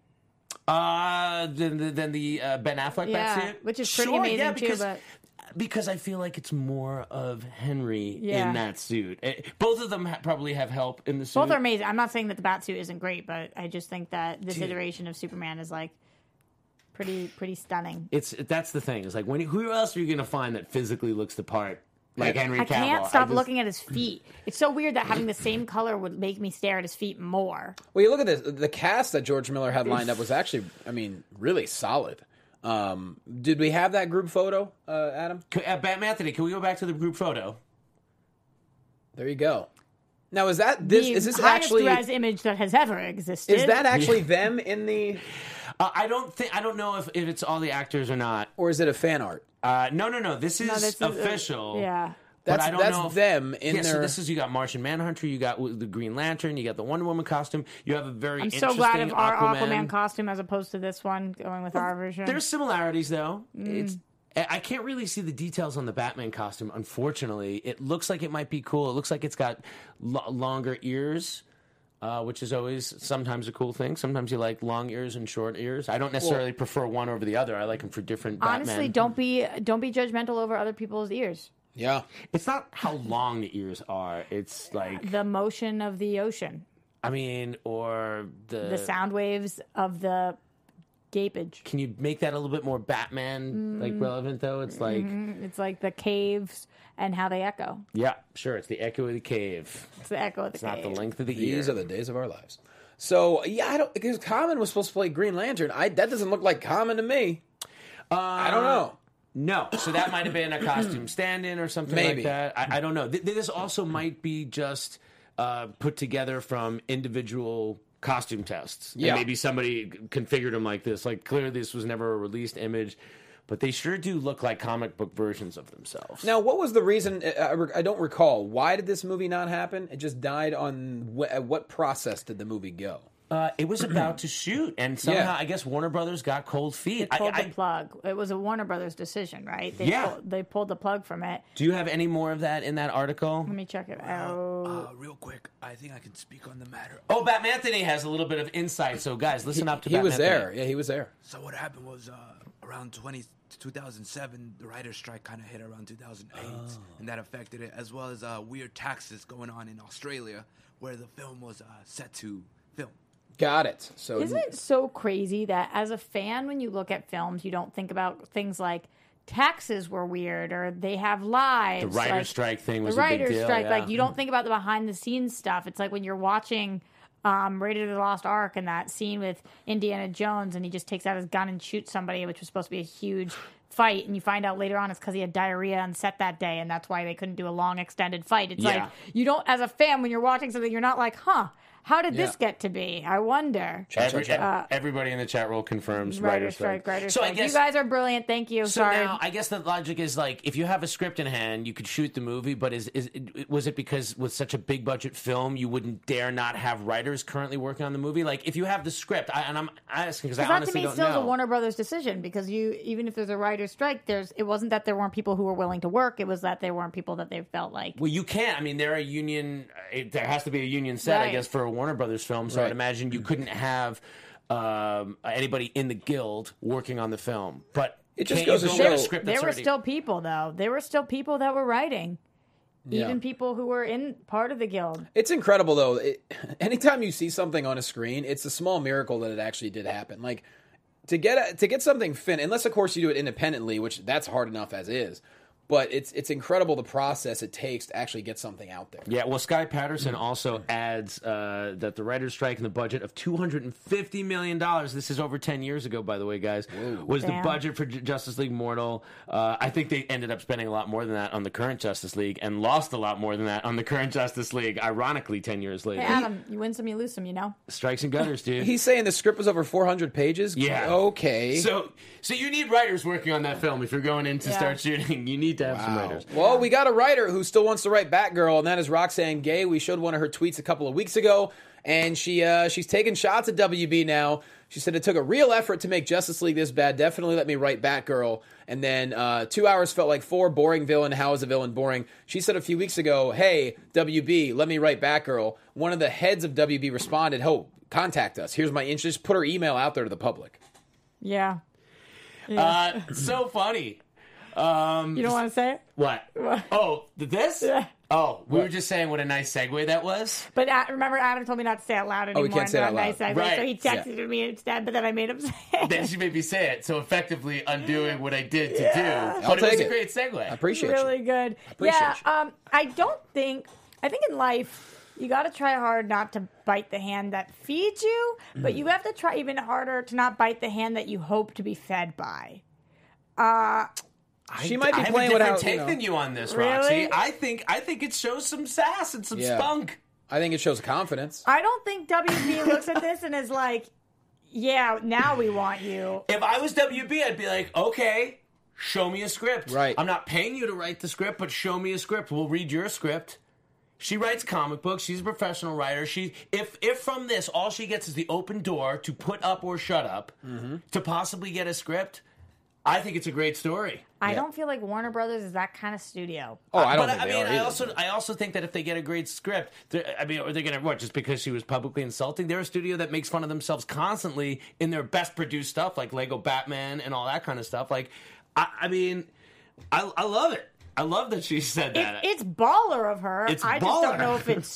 Uh, than the, than the uh, Ben Affleck Yeah, Batsuit? which is pretty Sure, amazing yeah, too, because, but- because I feel like it's more of Henry Yeah. in that suit. Eh, Both of them ha- probably have help in the suit. Both are amazing. I'm not saying that the Batsuit isn't great, but I just think that this Dude. iteration of Superman is like pretty pretty stunning. It's that's the thing. It's like when who else are you going to find that physically looks the part like Henry Cavill? I can't stop I just, looking at his feet. It's so weird that having the same color would make me stare at his feet more. Well, you look at this. The cast that George Miller had lined up was actually, I mean, really solid. Um, did we have that group photo, uh, Adam? Uh, Batman Anthony, can we go back to the group photo? There you go. Now, is that this? The is this highest actually res image that has ever existed? Is that actually them in the? Uh, I don't think. I don't know if, if it's all the actors or not. Or is it a fan art? Uh, no, no, no. This is No, this is, uh, official. yeah. But That's I don't that's know if, them in yeah, their. so this is you got Martian Manhunter, you got the Green Lantern, you got the Wonder Woman costume. You have a very I'm interesting so glad of our Aquaman. Aquaman costume as opposed to this one going with our version. There's similarities though. Mm. It's I can't really see the details on the Batman costume. Unfortunately, it looks like it might be cool. It looks like it's got lo- longer ears. Uh, which is always sometimes a cool thing. Sometimes you like long ears and short ears. I don't necessarily well, prefer one over the other. I like them for different Batman. Honestly, don't be don't be judgmental over other people's ears. Yeah. It's not how long the ears are. It's like the motion of the ocean. I mean, or the the sound waves of the gapage. Can you make that a little bit more Batman like relevant though? It's like mm-hmm. It's like the caves and how they echo. Yeah, sure. It's the echo of the cave. It's the echo of the it's cave. It's not the length of the These ear. These are the days of our lives. So yeah, I don't because Common was supposed to play Green Lantern. I that doesn't look like Common to me. Uh, I don't know. No, so that might have been a costume stand-in or something Maybe. like that. I, I don't know. Th- this also might be just uh, put together from individual costume tests. Yeah. And maybe somebody configured them like this. Like, clearly this was never a released image, but they sure do look like comic book versions of themselves. Now, what was the reason? I, I don't recall. Why did this movie not happen? It just died on wh- what process did the movie go? Uh, it was about to shoot, and somehow Yeah. I guess Warner Brothers got cold feet. They pulled I, the I, plug. It was a Warner Brothers decision, right? They Yeah. Pulled, they pulled the plug from it. do you have any more of that in that article? Let me check it out. Uh, real quick, I think I can speak on the matter. Oh, Batman Anthony has a little bit of insight. So, guys, listen up to He Batman was there. Anthony. Yeah, he was there. So what happened was uh, around twenty, two thousand seven, the writer's strike kind of hit around two thousand eight, Oh. and that affected it, as well as uh, weird taxes going on in Australia, where the film was uh, set to film. Got it. So Isn't it so crazy that as a fan, when you look at films, you don't think about things like taxes were weird or they have lives. The writer's like, strike thing was the a big writer's deal, strike. yeah. Like you don't think about the behind the scenes stuff. It's like when you're watching um, Raiders of the Lost Ark and that scene with Indiana Jones and he just takes out his gun and shoots somebody, which was supposed to be a huge fight, and you find out later on it's because he had diarrhea on set that day, and that's why they couldn't do a long extended fight. It's Yeah. like you don't, as a fan, when you're watching something, you're not like, huh. How did Yeah. this get to be? I wonder. Every, Uh, everybody in the chat roll confirms Writer writer's strike. strike, writer so strike. I guess You guys are brilliant. Thank you. so Sorry. now I guess the logic is like if you have a script in hand, you could shoot the movie. But is is was it because with such a big budget film, you wouldn't dare not have writers currently working on the movie? Like if you have the script, I, and I'm asking because I Because that to honestly me don't still is know. a Warner Brothers decision. Because you, even if there's a writer's strike, there's it wasn't that there weren't people who were willing to work. It was that there weren't people that they felt like. Well, you can't. I mean, there are union. It, there has to be a union set, I Right. guess, for a Warner Brothers film. So Right. I'd imagine you couldn't have um, anybody in the guild working on the film. But It just can't goes you to go with show- a script There that's were already- still people, though. There were still people that were writing. Yeah. Even people who were in part of the guild. It's incredible, though. It, anytime you see something on a screen, it's a small miracle that it actually did happen. Like to get to get something fin, unless of course you do it independently, which that's hard enough as is. But it's it's incredible the process it takes to actually get something out there. Yeah, well, Sky Patterson also adds uh, that the writer's strike and the budget of two hundred fifty million dollars, this is over ten years ago, by the way, guys, was Damn. the budget for J- Justice League Mortal. Uh, I think they ended up spending a lot more than that on the current Justice League and lost a lot more than that on the current Justice League, ironically, ten years later. Hey, Adam, you win some, you lose some, you know? Strikes and gutters, dude. He's saying the script was over four hundred pages? Yeah. Okay. So, so you need writers working on that film if you're going in to Yeah. start shooting. You need to have some writers. Well, we got a writer who still wants to write Batgirl, and that is Roxanne Gay. We showed one of her tweets a couple of weeks ago, and she uh, she's taking shots at W B now. She said it took a real effort to make Justice League this bad. Definitely let me write Batgirl. And then uh, two hours felt like four. Boring villain. How is a villain boring? She said a few weeks ago, hey, W B, let me write Batgirl. One of the heads of W B responded, oh, contact us. Here's my interest. Put her email out there to the public. Yeah. Uh, so funny. Um, You don't want to say it? What? Oh, th- this? Yeah. Oh, we What? were just saying what a nice segue that was. But uh, remember, Adam told me not to say it out loud Oh, anymore. we can't say it and out not nice loud. segue, Right. So he texted me instead, but then I made him say it. Then she made me say it, so effectively undoing what I did to Yeah. do. I'll But it was take a it. great segue. I appreciate really you. good. appreciate yeah, you. um, I don't think. I think in life you got to try hard not to bite the hand that feeds you, but Mm. you have to try even harder to not bite the hand that you hope to be fed by. Uh, She might be I have playing a with different how take you know, than you on this, Really? Roxy. I think I think it shows some sass and some Yeah. spunk. I think it shows confidence. I don't think W B looks at this and is like, "Yeah, now we want you." If I was W B, I'd be like, okay, show me a script. Right. I'm not paying you to write the script, but show me a script. We'll read your script. She writes comic books. She's a professional writer. She, if if from this all she gets is the open door to put up or shut up, Mm-hmm. to possibly get a script, I think it's a great story. I Yeah. don't feel like Warner Brothers is that kind of studio. Oh, I don't but think I they mean, are I either. also I also think that if they get a great script, they're- I mean, are they going to what? Just because she was publicly insulting, they're a studio that makes fun of themselves constantly in their best produced stuff, like Lego Batman and all that kind of stuff. Like, I, I mean, I, I love it. I love that she said It, that. it's baller of her. It's I just don't baller. know if it's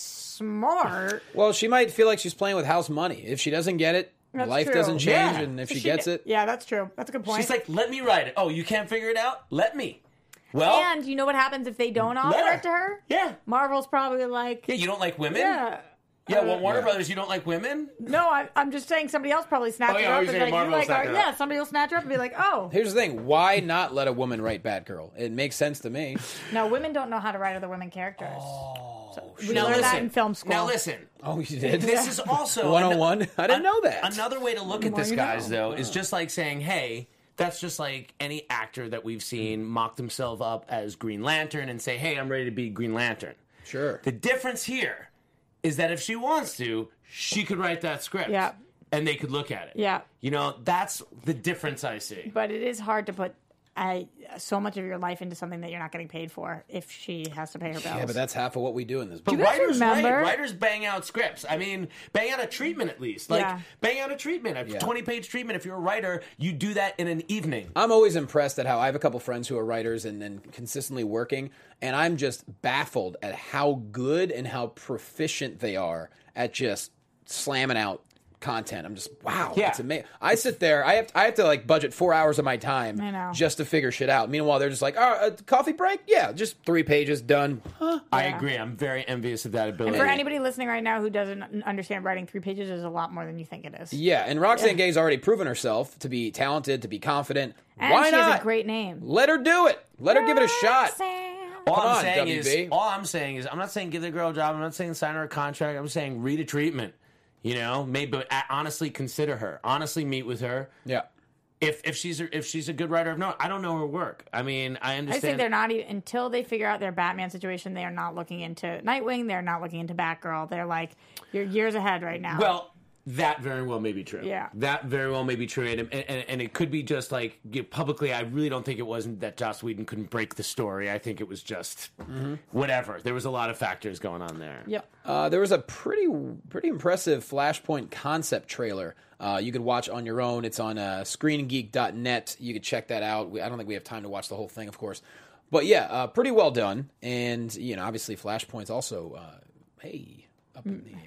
smart. Well, she might feel like she's playing with house money. If she doesn't get it, That's life true. doesn't change, Yeah. and if So she gets it, yeah, that's true. That's a good point. She's like, let me write it. Oh, you can't figure it out? Let me. Well, and you know what happens if they don't offer her. it to her? yeah. Marvel's probably like, Yeah, you don't like women? yeah. Yeah, well, Warner Yeah. Brothers, you don't like women? No, I, I'm just saying somebody else probably snatched Oh, yeah, her I up was and be saying like, Marvel you like snatched our, her yeah, up. somebody will snatch her up and be like, oh. here's the thing: why not let a woman write Batgirl? It makes sense to me. No, women don't know how to write other women characters. Oh, So we now learned listen, that in film school. Now listen, Oh, you did. this is also one on one. I didn't an- know that. Another way to look at Well, this, you guys, know. though, is just like saying, hey, that's just like any actor that we've seen mock themselves up as Green Lantern and say, hey, I'm ready to be Green Lantern. Sure. The difference here is that if she wants to, she could write that script. Yeah. And they could look at it. Yeah. You know, that's the difference I see. But it is hard to put uh, so much of your life into something that you're not getting paid for if she has to pay her bills. Yeah, but that's half of what we do in this. But you guys writers remember- write. Writers bang out scripts. I mean, bang out a treatment at least. Like, Yeah. bang out a treatment. A Yeah. twenty-page treatment. If you're a writer, you do that in an evening. I'm always impressed at how I have a couple friends who are writers and then consistently working, and I'm just baffled at how good and how proficient they are at just slamming out content. I'm just wow, Yeah. it's amazing. I sit there, I have I have to like budget four hours of my time I know. just to figure shit out. Meanwhile, they're just like, oh, a coffee break, yeah, just three pages done. Huh? I Yeah. agree. I'm very envious of that ability. And for anybody listening right now who doesn't understand writing three pages is a lot more than you think it is. Yeah, and Roxanne Yeah. Gay's already proven herself to be talented, to be confident. And Why she not? has a great name. Let her do it. Let her give it a shot. Roxanne. all Come I'm on, saying W B. is, all I'm saying is, I'm not saying give the girl a job. I'm not saying sign her a contract. I'm saying read a treatment. You know, maybe but honestly consider her. Honestly, meet with her. Yeah. If if she's a, if she's a good writer of note, I don't know her work. I mean, I I understand. just think they're not even, until they figure out their Batman situation, they are not looking into Nightwing. They're not looking into Batgirl. They're like, you're years ahead right now. Well, that very well may be true. Yeah. That very well may be true. And, and, and it could be just like you know, publicly, I really don't think it wasn't that Joss Whedon couldn't break the story. I think it was just whatever. There was a lot of factors going on there. Yep. Uh, there was a pretty pretty impressive Flashpoint concept trailer. Uh, you could watch on your own. It's on uh, screen geek dot net. You could check that out. We, I don't think we have time to watch the whole thing, of course. But yeah, uh, pretty well done. And, you know, obviously Flashpoint's also, uh, hey, up in the... Uh,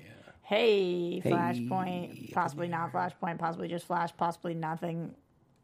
Hey, Flashpoint. Possibly not Flashpoint. Possibly just Flash. Possibly nothing.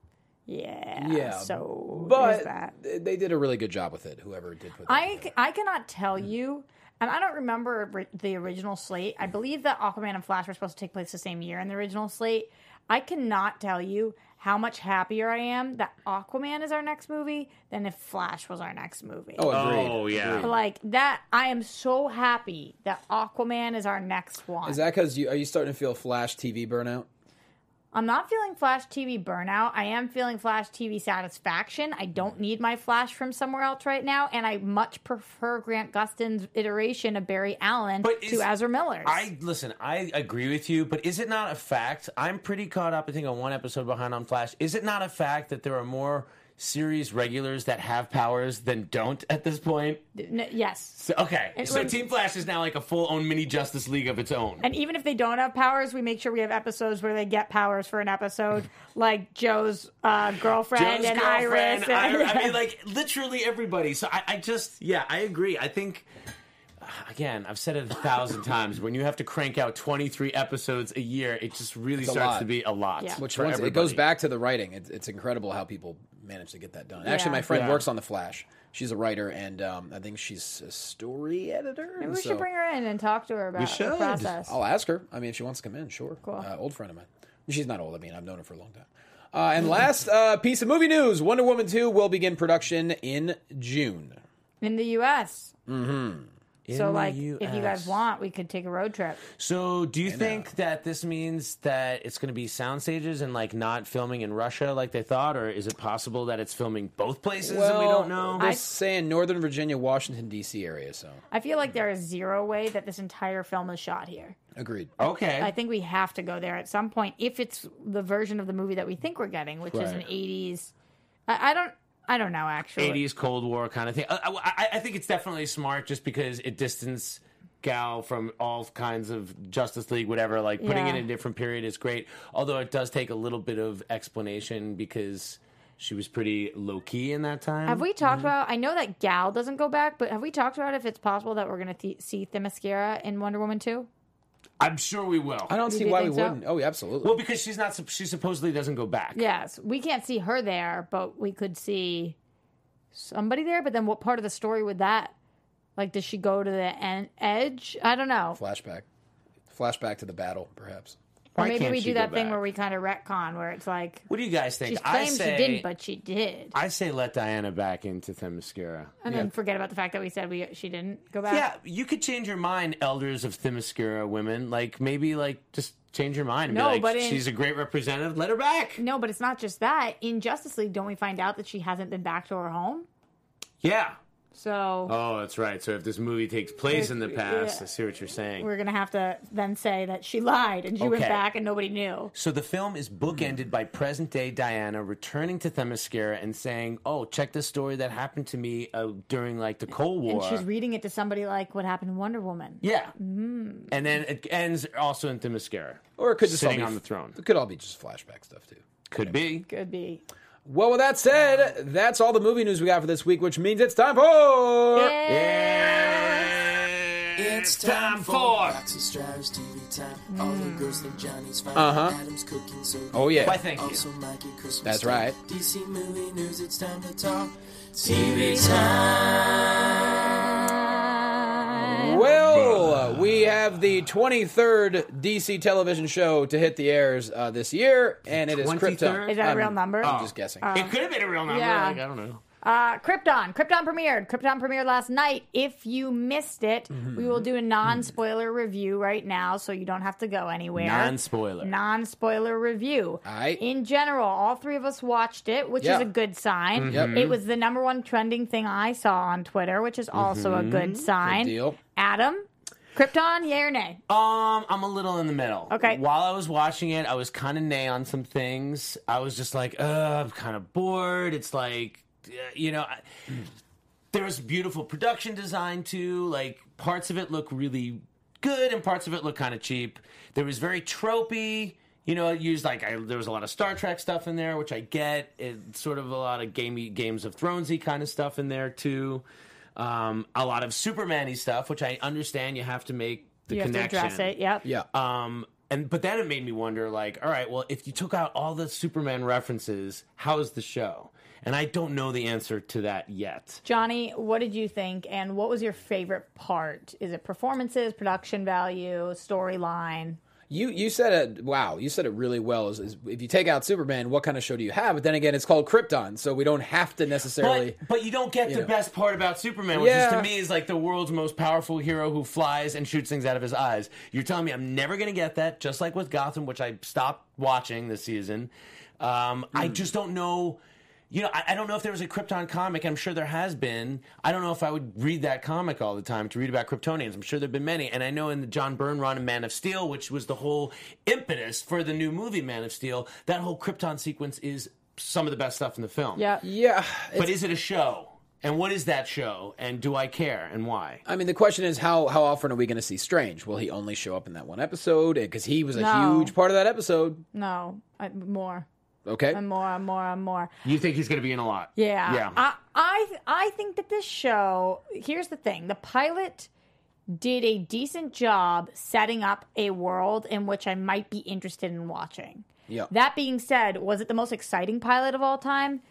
Yeah. yeah. So, but there's that. th- they did a really good job with it, whoever did put that I, together. I cannot tell you, and I don't remember ri- the original slate. I believe that Aquaman and Flash were supposed to take place the same year in the original slate. I cannot tell you how much happier I am that Aquaman is our next movie than if Flash was our next movie. Oh, agreed. Oh, yeah. Agreed. Like that, I am so happy that Aquaman is our next one. Is that because you, are you starting to feel Flash T V burnout? I'm not feeling Flash T V burnout. I am feeling Flash T V satisfaction. I don't need my Flash from somewhere else right now, and I much prefer Grant Gustin's iteration of Barry Allen But to is- Ezra Miller's. I listen. I agree with you, but is it not a fact? I'm pretty caught up. I think on one episode behind on Flash. Is it not a fact that there are more series regulars that have powers than don't at this point? N- yes. So, okay, It so was- Team Flash is now like a full-on mini Justice League of its own. And even if they don't have powers, we make sure we have episodes where they get powers for an episode, like Joe's uh, girlfriend Joe's and girlfriend, Iris. I, I mean, like literally everybody. So I, I just, yeah, I agree. I think again, I've said it a thousand times. When you have to crank out twenty-three episodes a year, it just really It's a starts lot. to be a lot. Yeah. Which for once, it everybody. goes back to the writing. It's, it's incredible how people manage to get that done. Actually, Yeah. my friend Yeah. works on The Flash. She's a writer, and um, I think she's a story editor. Maybe and we so should bring her in and talk to her about should. the process. I'll ask her. I mean, if she wants to come in, sure. Cool. Uh, old friend of mine. She's not old. I mean, I've known her for a long time. Uh, and last uh, piece of movie news: Wonder Woman two will begin production in June. In the U S Mm-hmm. So, In the like, U if you guys S. want, we could take a road trip. So, do you know. think that this means that it's going to be sound stages and like not filming in Russia like they thought, or is it possible that it's filming both places and we don't know? They're I- saying Northern Virginia, Washington, D C area. So I feel like there is zero way that this entire film is shot here. agreed. Okay. I think we have to go there at some point if it's the version of the movie that we think we're getting, which is an Right. eighties. I, I don't. I don't know actually. eighties Cold War kind of thing. I, I, I think it's definitely smart just because it distanced Gal from all kinds of Justice League, whatever. Like putting Yeah. it in a different period is great. Although it does take a little bit of explanation because she was pretty low key in that time. Have we talked about? I know that Gal doesn't go back, but have we talked about if it's possible that we're going to th- see Themyscira in Wonder Woman two? I'm sure we will. I don't You see do why we think so? wouldn't. Oh, yeah, absolutely. Well, because she's not. She supposedly doesn't go back. Yes, we can't see her there, but we could see somebody there. But then, what part of the story would that? Like, does she go to the en- edge? I don't know. Flashback. Flashback to the battle, perhaps. Or Why maybe can't we she do go that thing back? where we kind of retcon, where it's like What do you guys think? she I claims say, she didn't, but she did, I say let Diana back into Themyscira. and then forget about the fact that we said we she didn't go back. Yeah, you could change your mind, elders of Themyscira women. Like maybe, like just change your mind and No, be like, but in- she's a great representative. Let her back. No, but it's not just that. In Justice League, don't we find out that she hasn't been back to her home? Yeah. So Oh, that's right. So if this movie takes place in the past, Yeah. I see what you're saying. we're gonna have to then say that she lied and she went Okay. back and nobody knew. So the film is bookended by present-day Diana returning to Themyscira and saying, "Oh, check this story that happened to me uh, during like the Cold War." And she's reading it to somebody like what happened in Wonder Woman. yeah, Mm. and then it ends also in Themyscira, Or it could just all sitting be, on the throne. It could all be just flashback stuff, too. Could be. Could be. Well, with that said, that's all the movie news we got for this week, which means it's time for... It's time for. Uh-huh. Oh, yeah. Why, thank you. That's right. D C movie news, it's time to talk T V time. Well, uh, we have the twenty-third D C television show to hit the airs uh, this year, and it is Krypton. twenty-third? Is that a I'm- real number? I'm just guessing. It could have been a real number. Yeah. Like, I don't know. Uh, Krypton. Krypton premiered. Krypton premiered last night. If you missed it, we will do a non-spoiler review right now, so you don't have to go anywhere. Non-spoiler. Non-spoiler review. Aight. In general, all three of us watched it, which Yeah. is a good sign. Yep. It was the number one trending thing I saw on Twitter, which is also a good sign. Good deal. Adam, Krypton, yay or nay? Um, I'm a little in the middle. Okay. While I was watching it, I was kind of nay on some things. I was just like, uh, I'm kind of bored. It's like, uh, you know, I, there was beautiful production design too. Like parts of it look really good, and parts of it look kind of cheap. There was very tropey. You know, it used like I, there was a lot of Star Trek stuff in there, which I get. It's sort of a lot of gamey Games of Thronesy kind of stuff in there too. Um, a lot of Superman-y stuff, which I understand you have to make the You have to connection. address it. Yep. Yeah. Um, and but then it made me wonder, like, all right, well, if you took out all the Superman references, how is the show? And I don't know the answer to that yet. Johnny, what did you think, and what was your favorite part? Is it performances, production value, storyline? You you said it. Wow, you said it really well. Is, is if you take out Superman, what kind of show do you have? But then again, it's called Krypton, so we don't have to necessarily. But, but you don't get you the know. best part about Superman, which is Yeah. to me is like the world's most powerful hero who flies and shoots things out of his eyes. You're telling me I'm never going to get that, just like with Gotham, which I stopped watching this season. Um, I just don't know. You know, I, I don't know if there was a Krypton comic. I'm sure there has been. I don't know if I would read that comic all the time to read about Kryptonians. I'm sure there have been many. And I know in the John Byrne run of Man of Steel, which was the whole impetus for the new movie Man of Steel, that whole Krypton sequence is some of the best stuff in the film. Yeah. Yeah, But is it a show? And what is that show? And do I care? And why? I mean, the question is how how often are we going to see Strange? Will he only show up in that one episode? Because he was a No. huge part of that episode. No, I, more. Okay. And more and more and more. You think he's going to be in a lot? Yeah. Yeah. I, I I think that this show, here's the thing. The pilot did a decent job setting up a world in which I might be interested in watching. Yeah. That being said, was it the most exciting pilot of all time?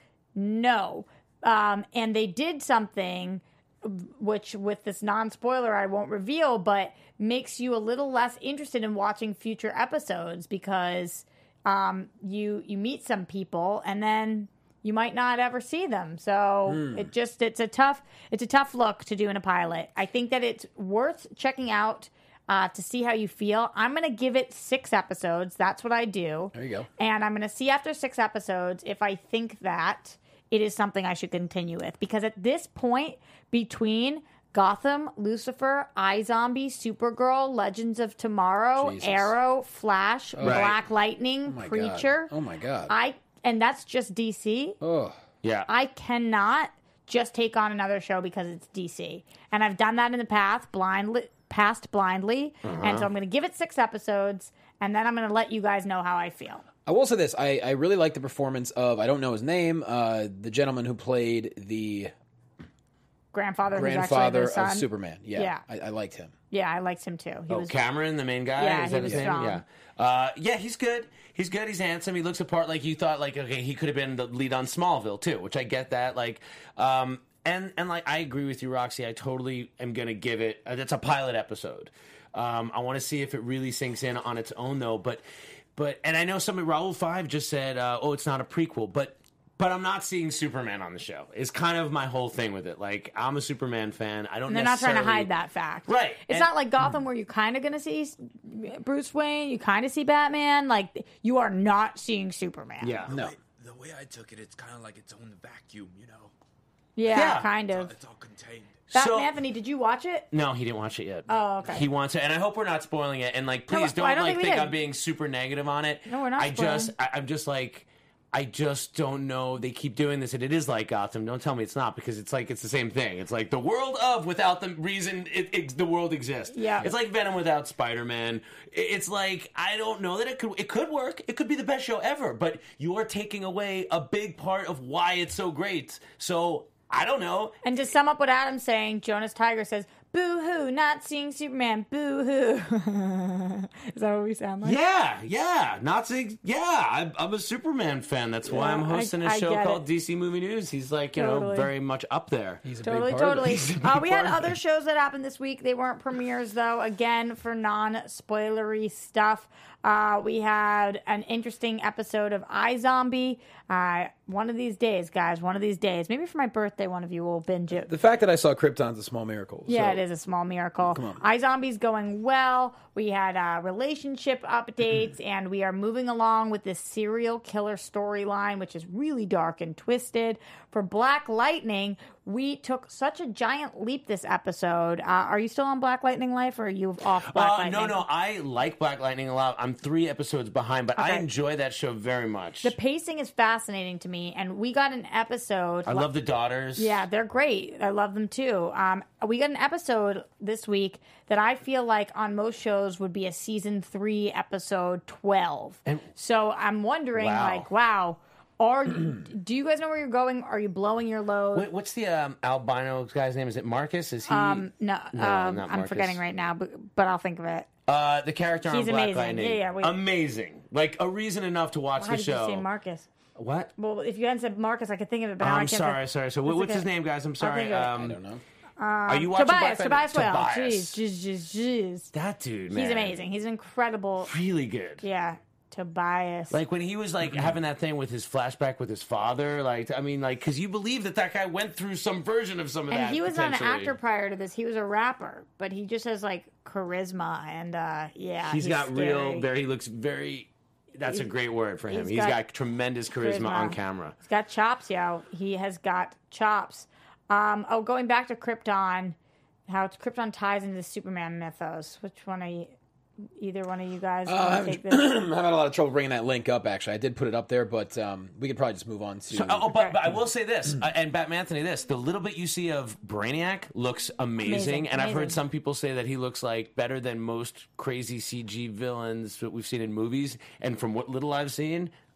No. Um, and they did something which, with this non-spoiler, I won't reveal, but makes you a little less interested in watching future episodes because um, you you meet some people and then you might not ever see them. So Hmm. it just it's a tough it's a tough look to do in a pilot. I think that it's worth checking out uh, to see how you feel. I'm going to give it six episodes. That's what I do. There you go. And I'm going to see after six episodes if I think that it is something I should continue with. Because at this point, between Gotham, Lucifer, iZombie, Supergirl, Legends of Tomorrow, Jesus. Arrow, Flash, Right. Black Lightning, Oh my God. Preacher. Oh my God. I and that's just D C. Oh. Yeah. I cannot just take on another show because it's D C. And I've done that in the past blindly past blindly. Uh-huh. And so I'm gonna give it six episodes and then I'm gonna let you guys know how I feel. I will say this. I, I really like the performance of, I don't know his name, uh, the gentleman who played the Grandfather, grandfather who's actually the of son. Superman. Yeah. Yeah. I, I liked him. Yeah, I liked him too. He Oh, was Cameron, the main guy? Yeah, Is he that was his name? strong. Yeah. Uh, yeah, he's good. He's good. He's handsome. He looks apart. Like, you thought, like, okay, he could have been the lead on Smallville, too, which I get that. Like, um, and, and like, I agree with you, Roxy. I totally am going to give it, uh, that's a pilot episode. Um, I want to see if it really sinks in on its own, though. But, but, and I know somebody, Raoul Five just said, uh, oh, it's not a prequel, but, But I'm not seeing Superman on the show. Is kind of my whole thing with it. Like, I'm a Superman fan. I don't. And they're not trying to necessarily- hide that fact. Right. It's And- not like Gotham where you're kind of going to see Bruce Wayne, you kind of see Batman. Like, you are not seeing Superman. Yeah. The No. Way, the way I took it, it's kind of like its own vacuum, you know? Yeah, Yeah. kind It's all, of. it's all contained. That, So- Anthony, did you watch it? No, he didn't watch it yet. Oh, okay. He wants it, and I hope we're not spoiling it. And like, No, please well, I don't don't like think we think did. I'm being super negative on it. No, we're not I just, spoiling. I, I'm just like, I just don't know. They keep doing this, and it is like Gotham. Don't tell me it's not, because it's like it's the same thing. It's like the world of without the reason it, it, the world exists. Yeah. It's like Venom without Spider-Man. It- It's like I don't know that it could. It could work. It could be the best show ever. But you are taking away a big part of why it's so great. So I don't know. And to sum up what Adam's saying, Jonas Tiger says, boo hoo, not seeing Superman, boo hoo. Is that what we sound like? Yeah, yeah, not saying. Yeah, I'm, I'm a Superman fan. That's why Yeah, I'm hosting I- a I show get called it. D C Movie News. He's like, you know, Totally. very much up there. He's a Totally, big part totally. Of it. Uh, we had part of other it. shows that happened this week. They weren't premieres, though. Again, for non-spoilery stuff, uh, we had an interesting episode of iZombie. Uh, one of these days, guys, one of these days. Maybe for my birthday, one of you will binge it. The fact that I saw Krypton's a small miracle. Yeah, so- it is a small miracle. Come on. iZombie's going well. We had uh, relationship updates, and we are moving along with this serial killer storyline, which is really dark and twisted. For Black Lightning, we took such a giant leap this episode. Uh, are you still on Black Lightning Life, or are you off Black Uh, Lightning? no, no, I like Black Lightning a lot. I'm three episodes behind, but I Okay. enjoy that show very much. The pacing is fascinating to me, and we got an episode. I love the daughters. Yeah, they're great. I love them too. Um, we got an episode this week that I feel like on most shows would be a season three, episode twelve. And- so I'm wondering, Wow. like, wow, are do you guys know where you're going? Are you blowing your load? Wait, what's the um, albino guy's name? Is it Marcus? Is he? um, no, No, um, not I'm Marcus. forgetting right now, but but I'll think of it. Uh, the character He's on Black amazing. Lightning. Yeah, yeah, wait. Amazing. Like a reason enough to watch How the did show. you say Marcus? What? Well, if you hadn't said Marcus, I could think of it, but now I I'm can't. sorry, think- sorry. So what, That's what's okay. his name, guys? I'm sorry. think of it. Um, I don't know. Are you watching Tobias, Black Tobias Lightning? Whale. Tobias. Jeez, jeez, jeez, jeez. That dude, man. He's amazing. He's incredible. Really good. Yeah, Tobias. Like when he was like having that thing with his flashback with his father, like I mean, like because you believe that that guy went through some version of some of and that. he was not an potentially. actor prior to this. He was a rapper, but he just has like charisma and uh yeah. He's got scary. real. Very. He looks very. That's a He's- great word for him. he's He's got got, tremendous charisma, charisma. on camera. He's got chops, yo. He has got chops. Um, oh, going back to Krypton, how Krypton ties into the Superman mythos. Which one are you? Either one of you guys Uh, want I'm to having, take this? I'm having a lot of trouble bringing that link up, actually. I did put it up there, but um, we could probably just move on to... So, oh, but, but I will say this, uh, and Batman Anthony, this: the little bit you see of Brainiac looks amazing, Amazing, and I've amazing. heard some people say that he looks like better than most crazy C G villains that we've seen in movies. And from what little I've seen,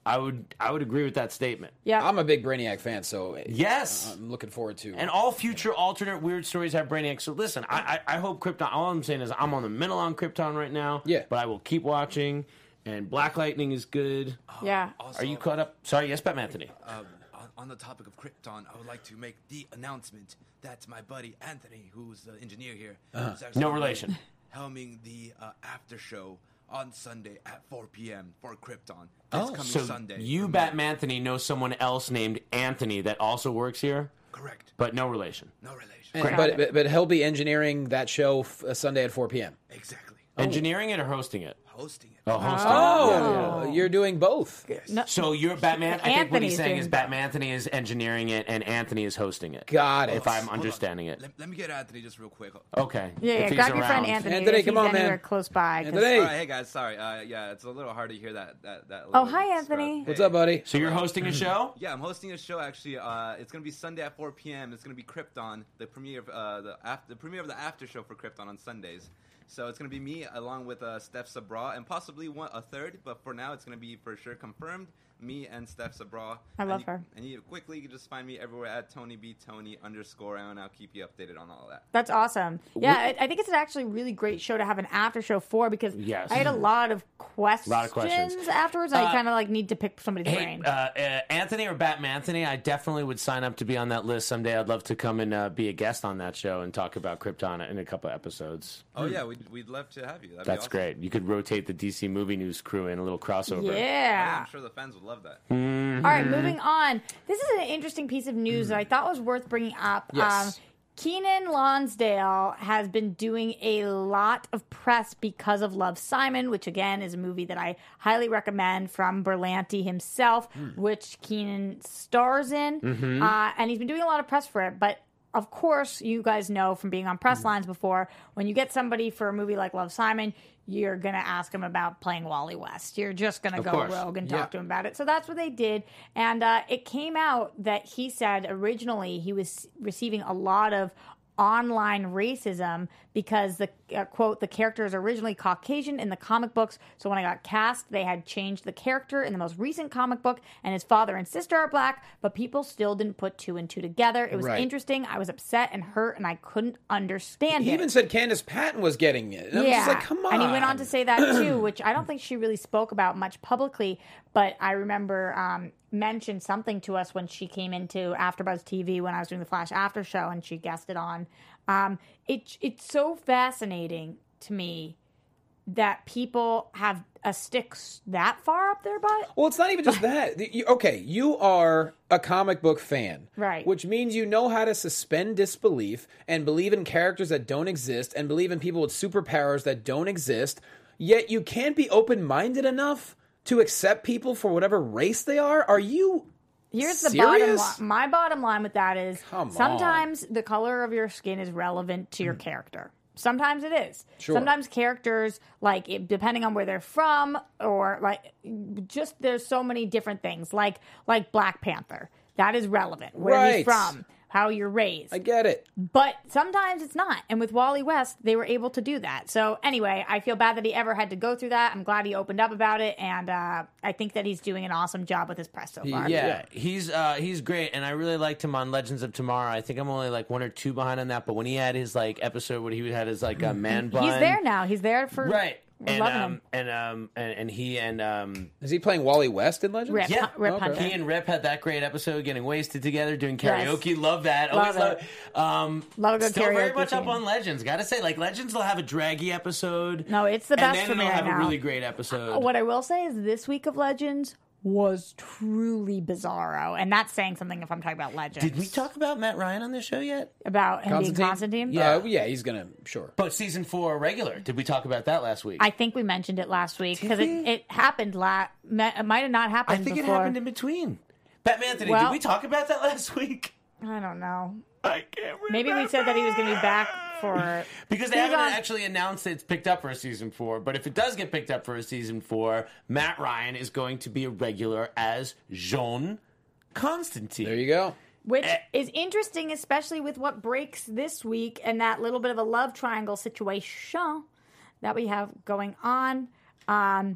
I would I would agree with that statement. Yeah, I'm a big Brainiac fan, so yes, I'm looking forward to. And all future alternate weird stories have Brainiac. So listen, I I, I hope Krypton. All I'm saying is I'm on the middle on Krypton right now. Yeah, but I will keep watching. And Black Lightning is good. Yeah. Also, Are you caught up? Sorry, yes, Batman Anthony. Um, on, on the topic of Krypton, I would like to make the announcement that my buddy Anthony, who's the engineer here, Uh-huh. is actually No relation. helming the uh, after show on Sunday at four p.m. for Krypton. Oh, This coming so Sunday. you, Batman Anthony, know someone else named Anthony that also works here? Correct. But no relation. No relation. And, but, but but he'll be engineering that show f- uh, Sunday at four p.m. Exactly. Engineering it or hosting it? Hosting it. Oh, hosting Oh, it. you're doing both. No. So you're Batman. I think what Anthony's he's saying doing is Batman Anthony is engineering it and Anthony is hosting it. Got it. If I'm Hold on. understanding it. Let, let me get Anthony just real quick. Okay. Yeah, yeah. If he's Grab your friend around. Anthony. Anthony, if come he's on, man. anywhere close by. 'cause- Anthony. All right, hey guys, sorry. Uh, yeah, it's a little hard to hear that. that, that Oh, little hi, scrub. Anthony. What's Hey. up, buddy? So you're hosting a show? Yeah, I'm hosting a show actually. Uh, it's gonna be Sunday at four p.m. It's gonna be Krypton, the premiere of uh, the after, the premiere of the after show for Krypton on Sundays. So it's gonna be me along with uh, Steph Sabra and possibly one a third, but for now it's gonna be for sure confirmed. Me and Steph Sabra. I love and you, her. And you quickly you can just find me everywhere at Tony B Tony underscore, and I'll keep you updated on all of that. That's awesome. Yeah, I, I think it's an actually really great show to have an after show for because Yes. I had a lot of questions, Lot of questions. afterwards. I Uh, kind of like need to pick somebody's Hey, brain. uh, uh, Anthony or Batman Anthony, I definitely would sign up to be on that list someday. I'd love to come and uh, be a guest on that show and talk about Krypton in a couple episodes. Oh yeah, we'd, we'd love to have you. That'd That's be awesome. great. You could rotate the D C Movie News crew in a little crossover. Oh, yeah. I'm sure the fans would love that. Mm-hmm. All right, moving on. This is an interesting piece of news that I thought was worth bringing up. Yes. Um, Keenan Lonsdale has been doing a lot of press because of Love, Simon, which again is a movie that I highly recommend from Berlanti himself, which Keenan stars in. Mm-hmm. Uh, and he's been doing a lot of press for it. But of course, you guys know from being on press lines before, when you get somebody for a movie like Love, Simon, you're going to ask him about playing Wally West. You're just going to Of go course. rogue and talk Yeah. to him about it. So that's what they did. And uh, it came out that he said originally he was receiving a lot of online racism because the uh, quote the character is originally Caucasian in the comic books, so when I got cast they had changed the character in the most recent comic book, and his father and sister are black, but people still didn't put two and two together. It was Right. interesting. I was upset and hurt, and I couldn't understand He it. even said Candace Patton was getting it. And I'm just like, come on. And he went on to say that too, which I don't think she really spoke about much publicly, but I remember um, mentioned something to us when she came into AfterBuzz T V when I was doing the Flash After Show and she guested on. Um, it, it's so fascinating to me that people have a stick that far up their butt. Well, it's not even just that. The- you- Okay, you are a comic book fan. Right. Which means you know how to suspend disbelief and believe in characters that don't exist and believe in people with superpowers that don't exist, yet you can't be open-minded enough to accept people for whatever race they are? Are you Here's the serious? bottom line. My bottom line with that is Come on. sometimes the color of your skin is relevant to your character. Sometimes it is. Sure. Sometimes characters, like it, depending on where they're from, or like just there's so many different things. Like like Black Panther, that is relevant. Where Right. he's from, how you're raised. I get it. But sometimes it's not. And with Wally West, they were able to do that. So anyway, I feel bad that he ever had to go through that. I'm glad he opened up about it, and uh, I think that he's doing an awesome job with his press so far. Yeah. Yeah, he's uh, he's great, and I really liked him on Legends of Tomorrow. I think I'm only like one or two behind on that, but when he had his like episode where he had his like uh, man bun, He's there now. He's there for right? We're And loving um him. and um and, and he and um Is he playing Wally West in Legends? Rip, yeah, Rip Okay. Hunter. he and Rip had that great episode, getting wasted together, doing Yes. karaoke. Love that. Love Always love it. it. Um, Love a good still very karaoke much up scene. on Legends. Gotta say, like Legends will have a draggy episode. No, it's the best and then for me they'll right have now. a really great episode. What I will say is this week of Legends was truly bizarro, and that's saying something if I'm talking about Legends. Did we talk about Matt Ryan on this show yet? about him being Constantine? Yeah, uh, yeah, he's gonna sure. But season four regular. Did we talk about that last week? I think we mentioned it last week because it, it happened. La- it might have not I happened. think before. it happened in between. Batman Anthony, Well- did we talk about that last week? I don't know. I can't remember. Maybe we said that he was going to be back for Because they He was haven't on- actually announced that it's picked up for a season four. But if it does get picked up for a season four, Matt Ryan is going to be a regular as Jean Constantine. There you go. Which is interesting, especially with what breaks this week and that little bit of a love triangle situation that we have going on. Um,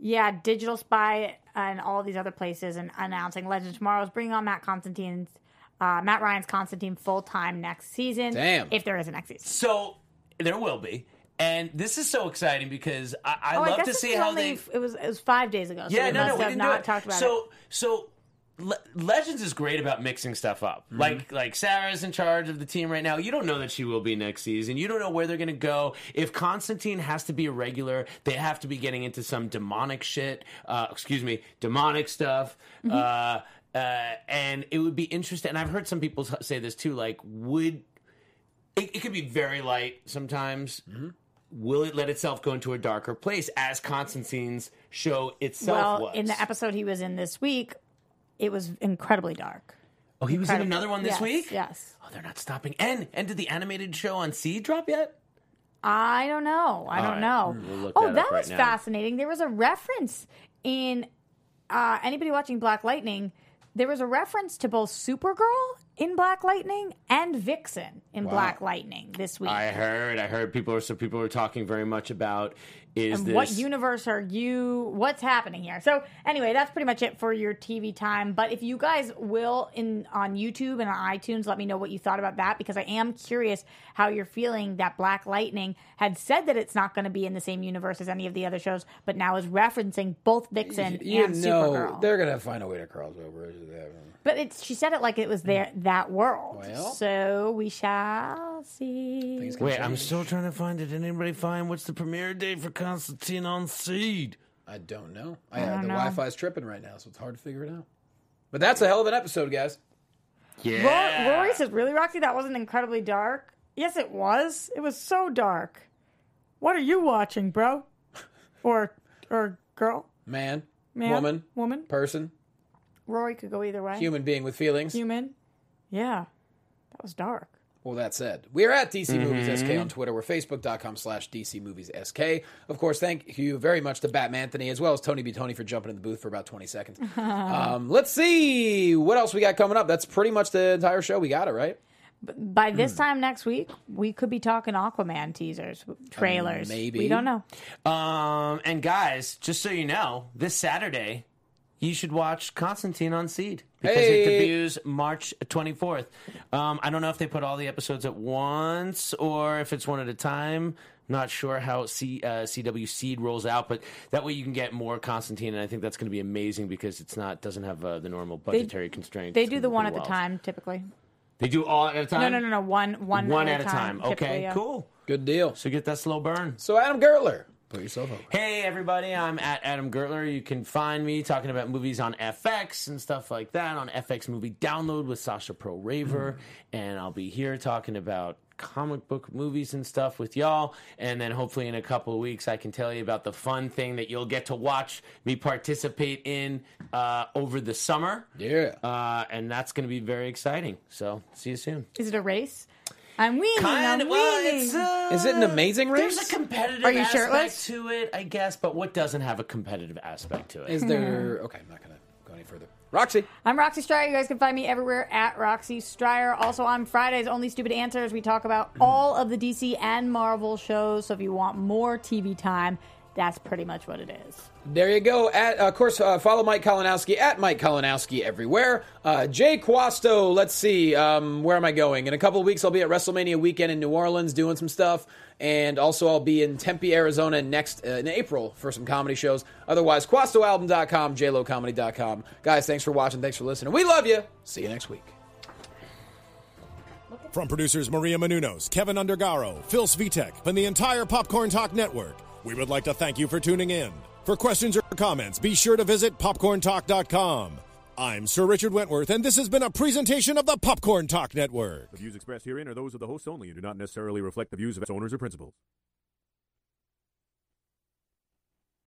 Yeah, Digital Spy and all these other places, and announcing Legend of Tomorrow is bringing on Matt Constantine's, uh, Matt Ryan's Constantine full time next season. Damn. If there is a next season. So there will be. And this is so exciting because I, I oh, love I guess to this see was how only, they. It was it was five days ago. So Yeah, we no, must no, we have didn't not do it. talked about so, it. So, Le- Legends is great about mixing stuff up. Mm-hmm. Like, like Sarah's in charge of the team right now. You don't know that she will be next season. You don't know where they're going to go. If Constantine has to be a regular, they have to be getting into some demonic shit. Uh, excuse me, demonic stuff. Mm-hmm. Uh, uh, and it would be interesting. And I've heard some people say this too. Like, would it, it could be very light sometimes. Mm-hmm. Will it let itself go into a darker place as Constantine's show itself well, was? in the episode he was in this week, it was incredibly dark. Oh, he was in Incredible. another one this Yes, week? Yes. Oh, they're not stopping. And and did the animated show on Seed drop yet? I don't know. I All don't right. know. We'll look oh, that that up right was now. fascinating. There was a reference in uh, anybody watching Black Lightning. There was a reference to both Supergirl in Black Lightning and Vixen in Wow. Black Lightning this week. I heard. I heard people. So people were talking very much about is and this what universe are you? What's happening here? So anyway, that's pretty much it for your T V time. But if you guys will in on YouTube and on iTunes, let me know what you thought about that, because I am curious how you're feeling that Black Lightning had said that it's not going to be in the same universe as any of the other shows, but now is referencing both Vixen You and know, Supergirl. they're gonna find a way to cross over. But it's she said it like it was their that world. Well. So we shall see. Wait, I'm still trying to find it. Did anybody find what's the premiere date for Constantine on Seed? I don't know. I I, don't the know. Wi-Fi's tripping right now, so it's hard to figure it out. But that's a hell of an episode, guys. Yeah. Rory, Rory says, really, Roxy? That wasn't incredibly dark? Yes, it was. It was so dark. What are you watching, bro? Or or girl? Man, Man, woman, woman. person, Rory could go either way. human being with feelings. Human. Yeah. That was dark. Well, that said, we are at D C Movies Mm-hmm. S K on Twitter. We're Facebook.com slash DC Movies S K. Of course, thank you very much to Batman Anthony, as well as Tony B. Tony for jumping in the booth for about twenty seconds. um, let's see what else we got coming up. That's pretty much the entire show. We got it, right? By Hmm. this time next week, we could be talking Aquaman teasers, trailers. maybe. We don't know. Um, and guys, just so you know, this Saturday, you should watch Constantine on Seed because Hey. it debuts March twenty-fourth. Um, I don't know if they put all the episodes at once or if it's one at a time. Not sure how C, uh, C W Seed rolls out, but that way you can get more Constantine, and I think that's going to be amazing because it's not doesn't have uh, the normal budgetary constraints. They It's do gonna the be one at pretty the wild. time, typically. They do all at a time? No, no, no, no. One, one, One at, at a time. typically, Okay, yeah. cool. Good deal. So get that slow burn. So Adam Gertler, put yourself over. Hey, everybody, I'm at Adam Gertler. You can find me talking about movies on F X and stuff like that on F X Movie Download with Sasha Pro Raver. And I'll be here talking about comic book movies and stuff with y'all. And then hopefully in a couple of weeks, I can tell you about the fun thing that you'll get to watch me participate in uh, over the summer. Yeah. Uh, and that's going to be very exciting. So see you soon. Is it a race? I'm weaning. Kind I'm of. Well, weaning. it's, uh, Is it an amazing race? There's a competitive Are you aspect shirtless? to it, I guess, but what doesn't have a competitive aspect to it? Is there... Okay, I'm not going to go any further. Roxy. I'm Roxy Stryer. You guys can find me everywhere at Roxy Stryer. Also on Fridays, Only Stupid Answers, we talk about all of the D C and Marvel shows. So if you want more T V time, that's pretty much what it is. There you go. At, of course, uh, follow Mike Kalinowski at Mike Kalinowski everywhere. Uh, Jay Quasto, let's see, um, where am I going? In a couple of weeks, I'll be at WrestleMania weekend in New Orleans doing some stuff. And also, I'll be in Tempe, Arizona next uh, in April for some comedy shows. Otherwise, Quasto Album dot com, J L O Comedy dot com. Guys, thanks for watching. Thanks for listening. We love you. See you next week. From producers Maria Menounos, Kevin Undergaro, Phil Svitek, and the entire Popcorn Talk Network, we would like to thank you for tuning in. For questions or comments, be sure to visit popcorn talk dot com. I'm Sir Richard Wentworth, and this has been a presentation of the Popcorn Talk Network. The views expressed herein are those of the hosts only and do not necessarily reflect the views of its owners or principals.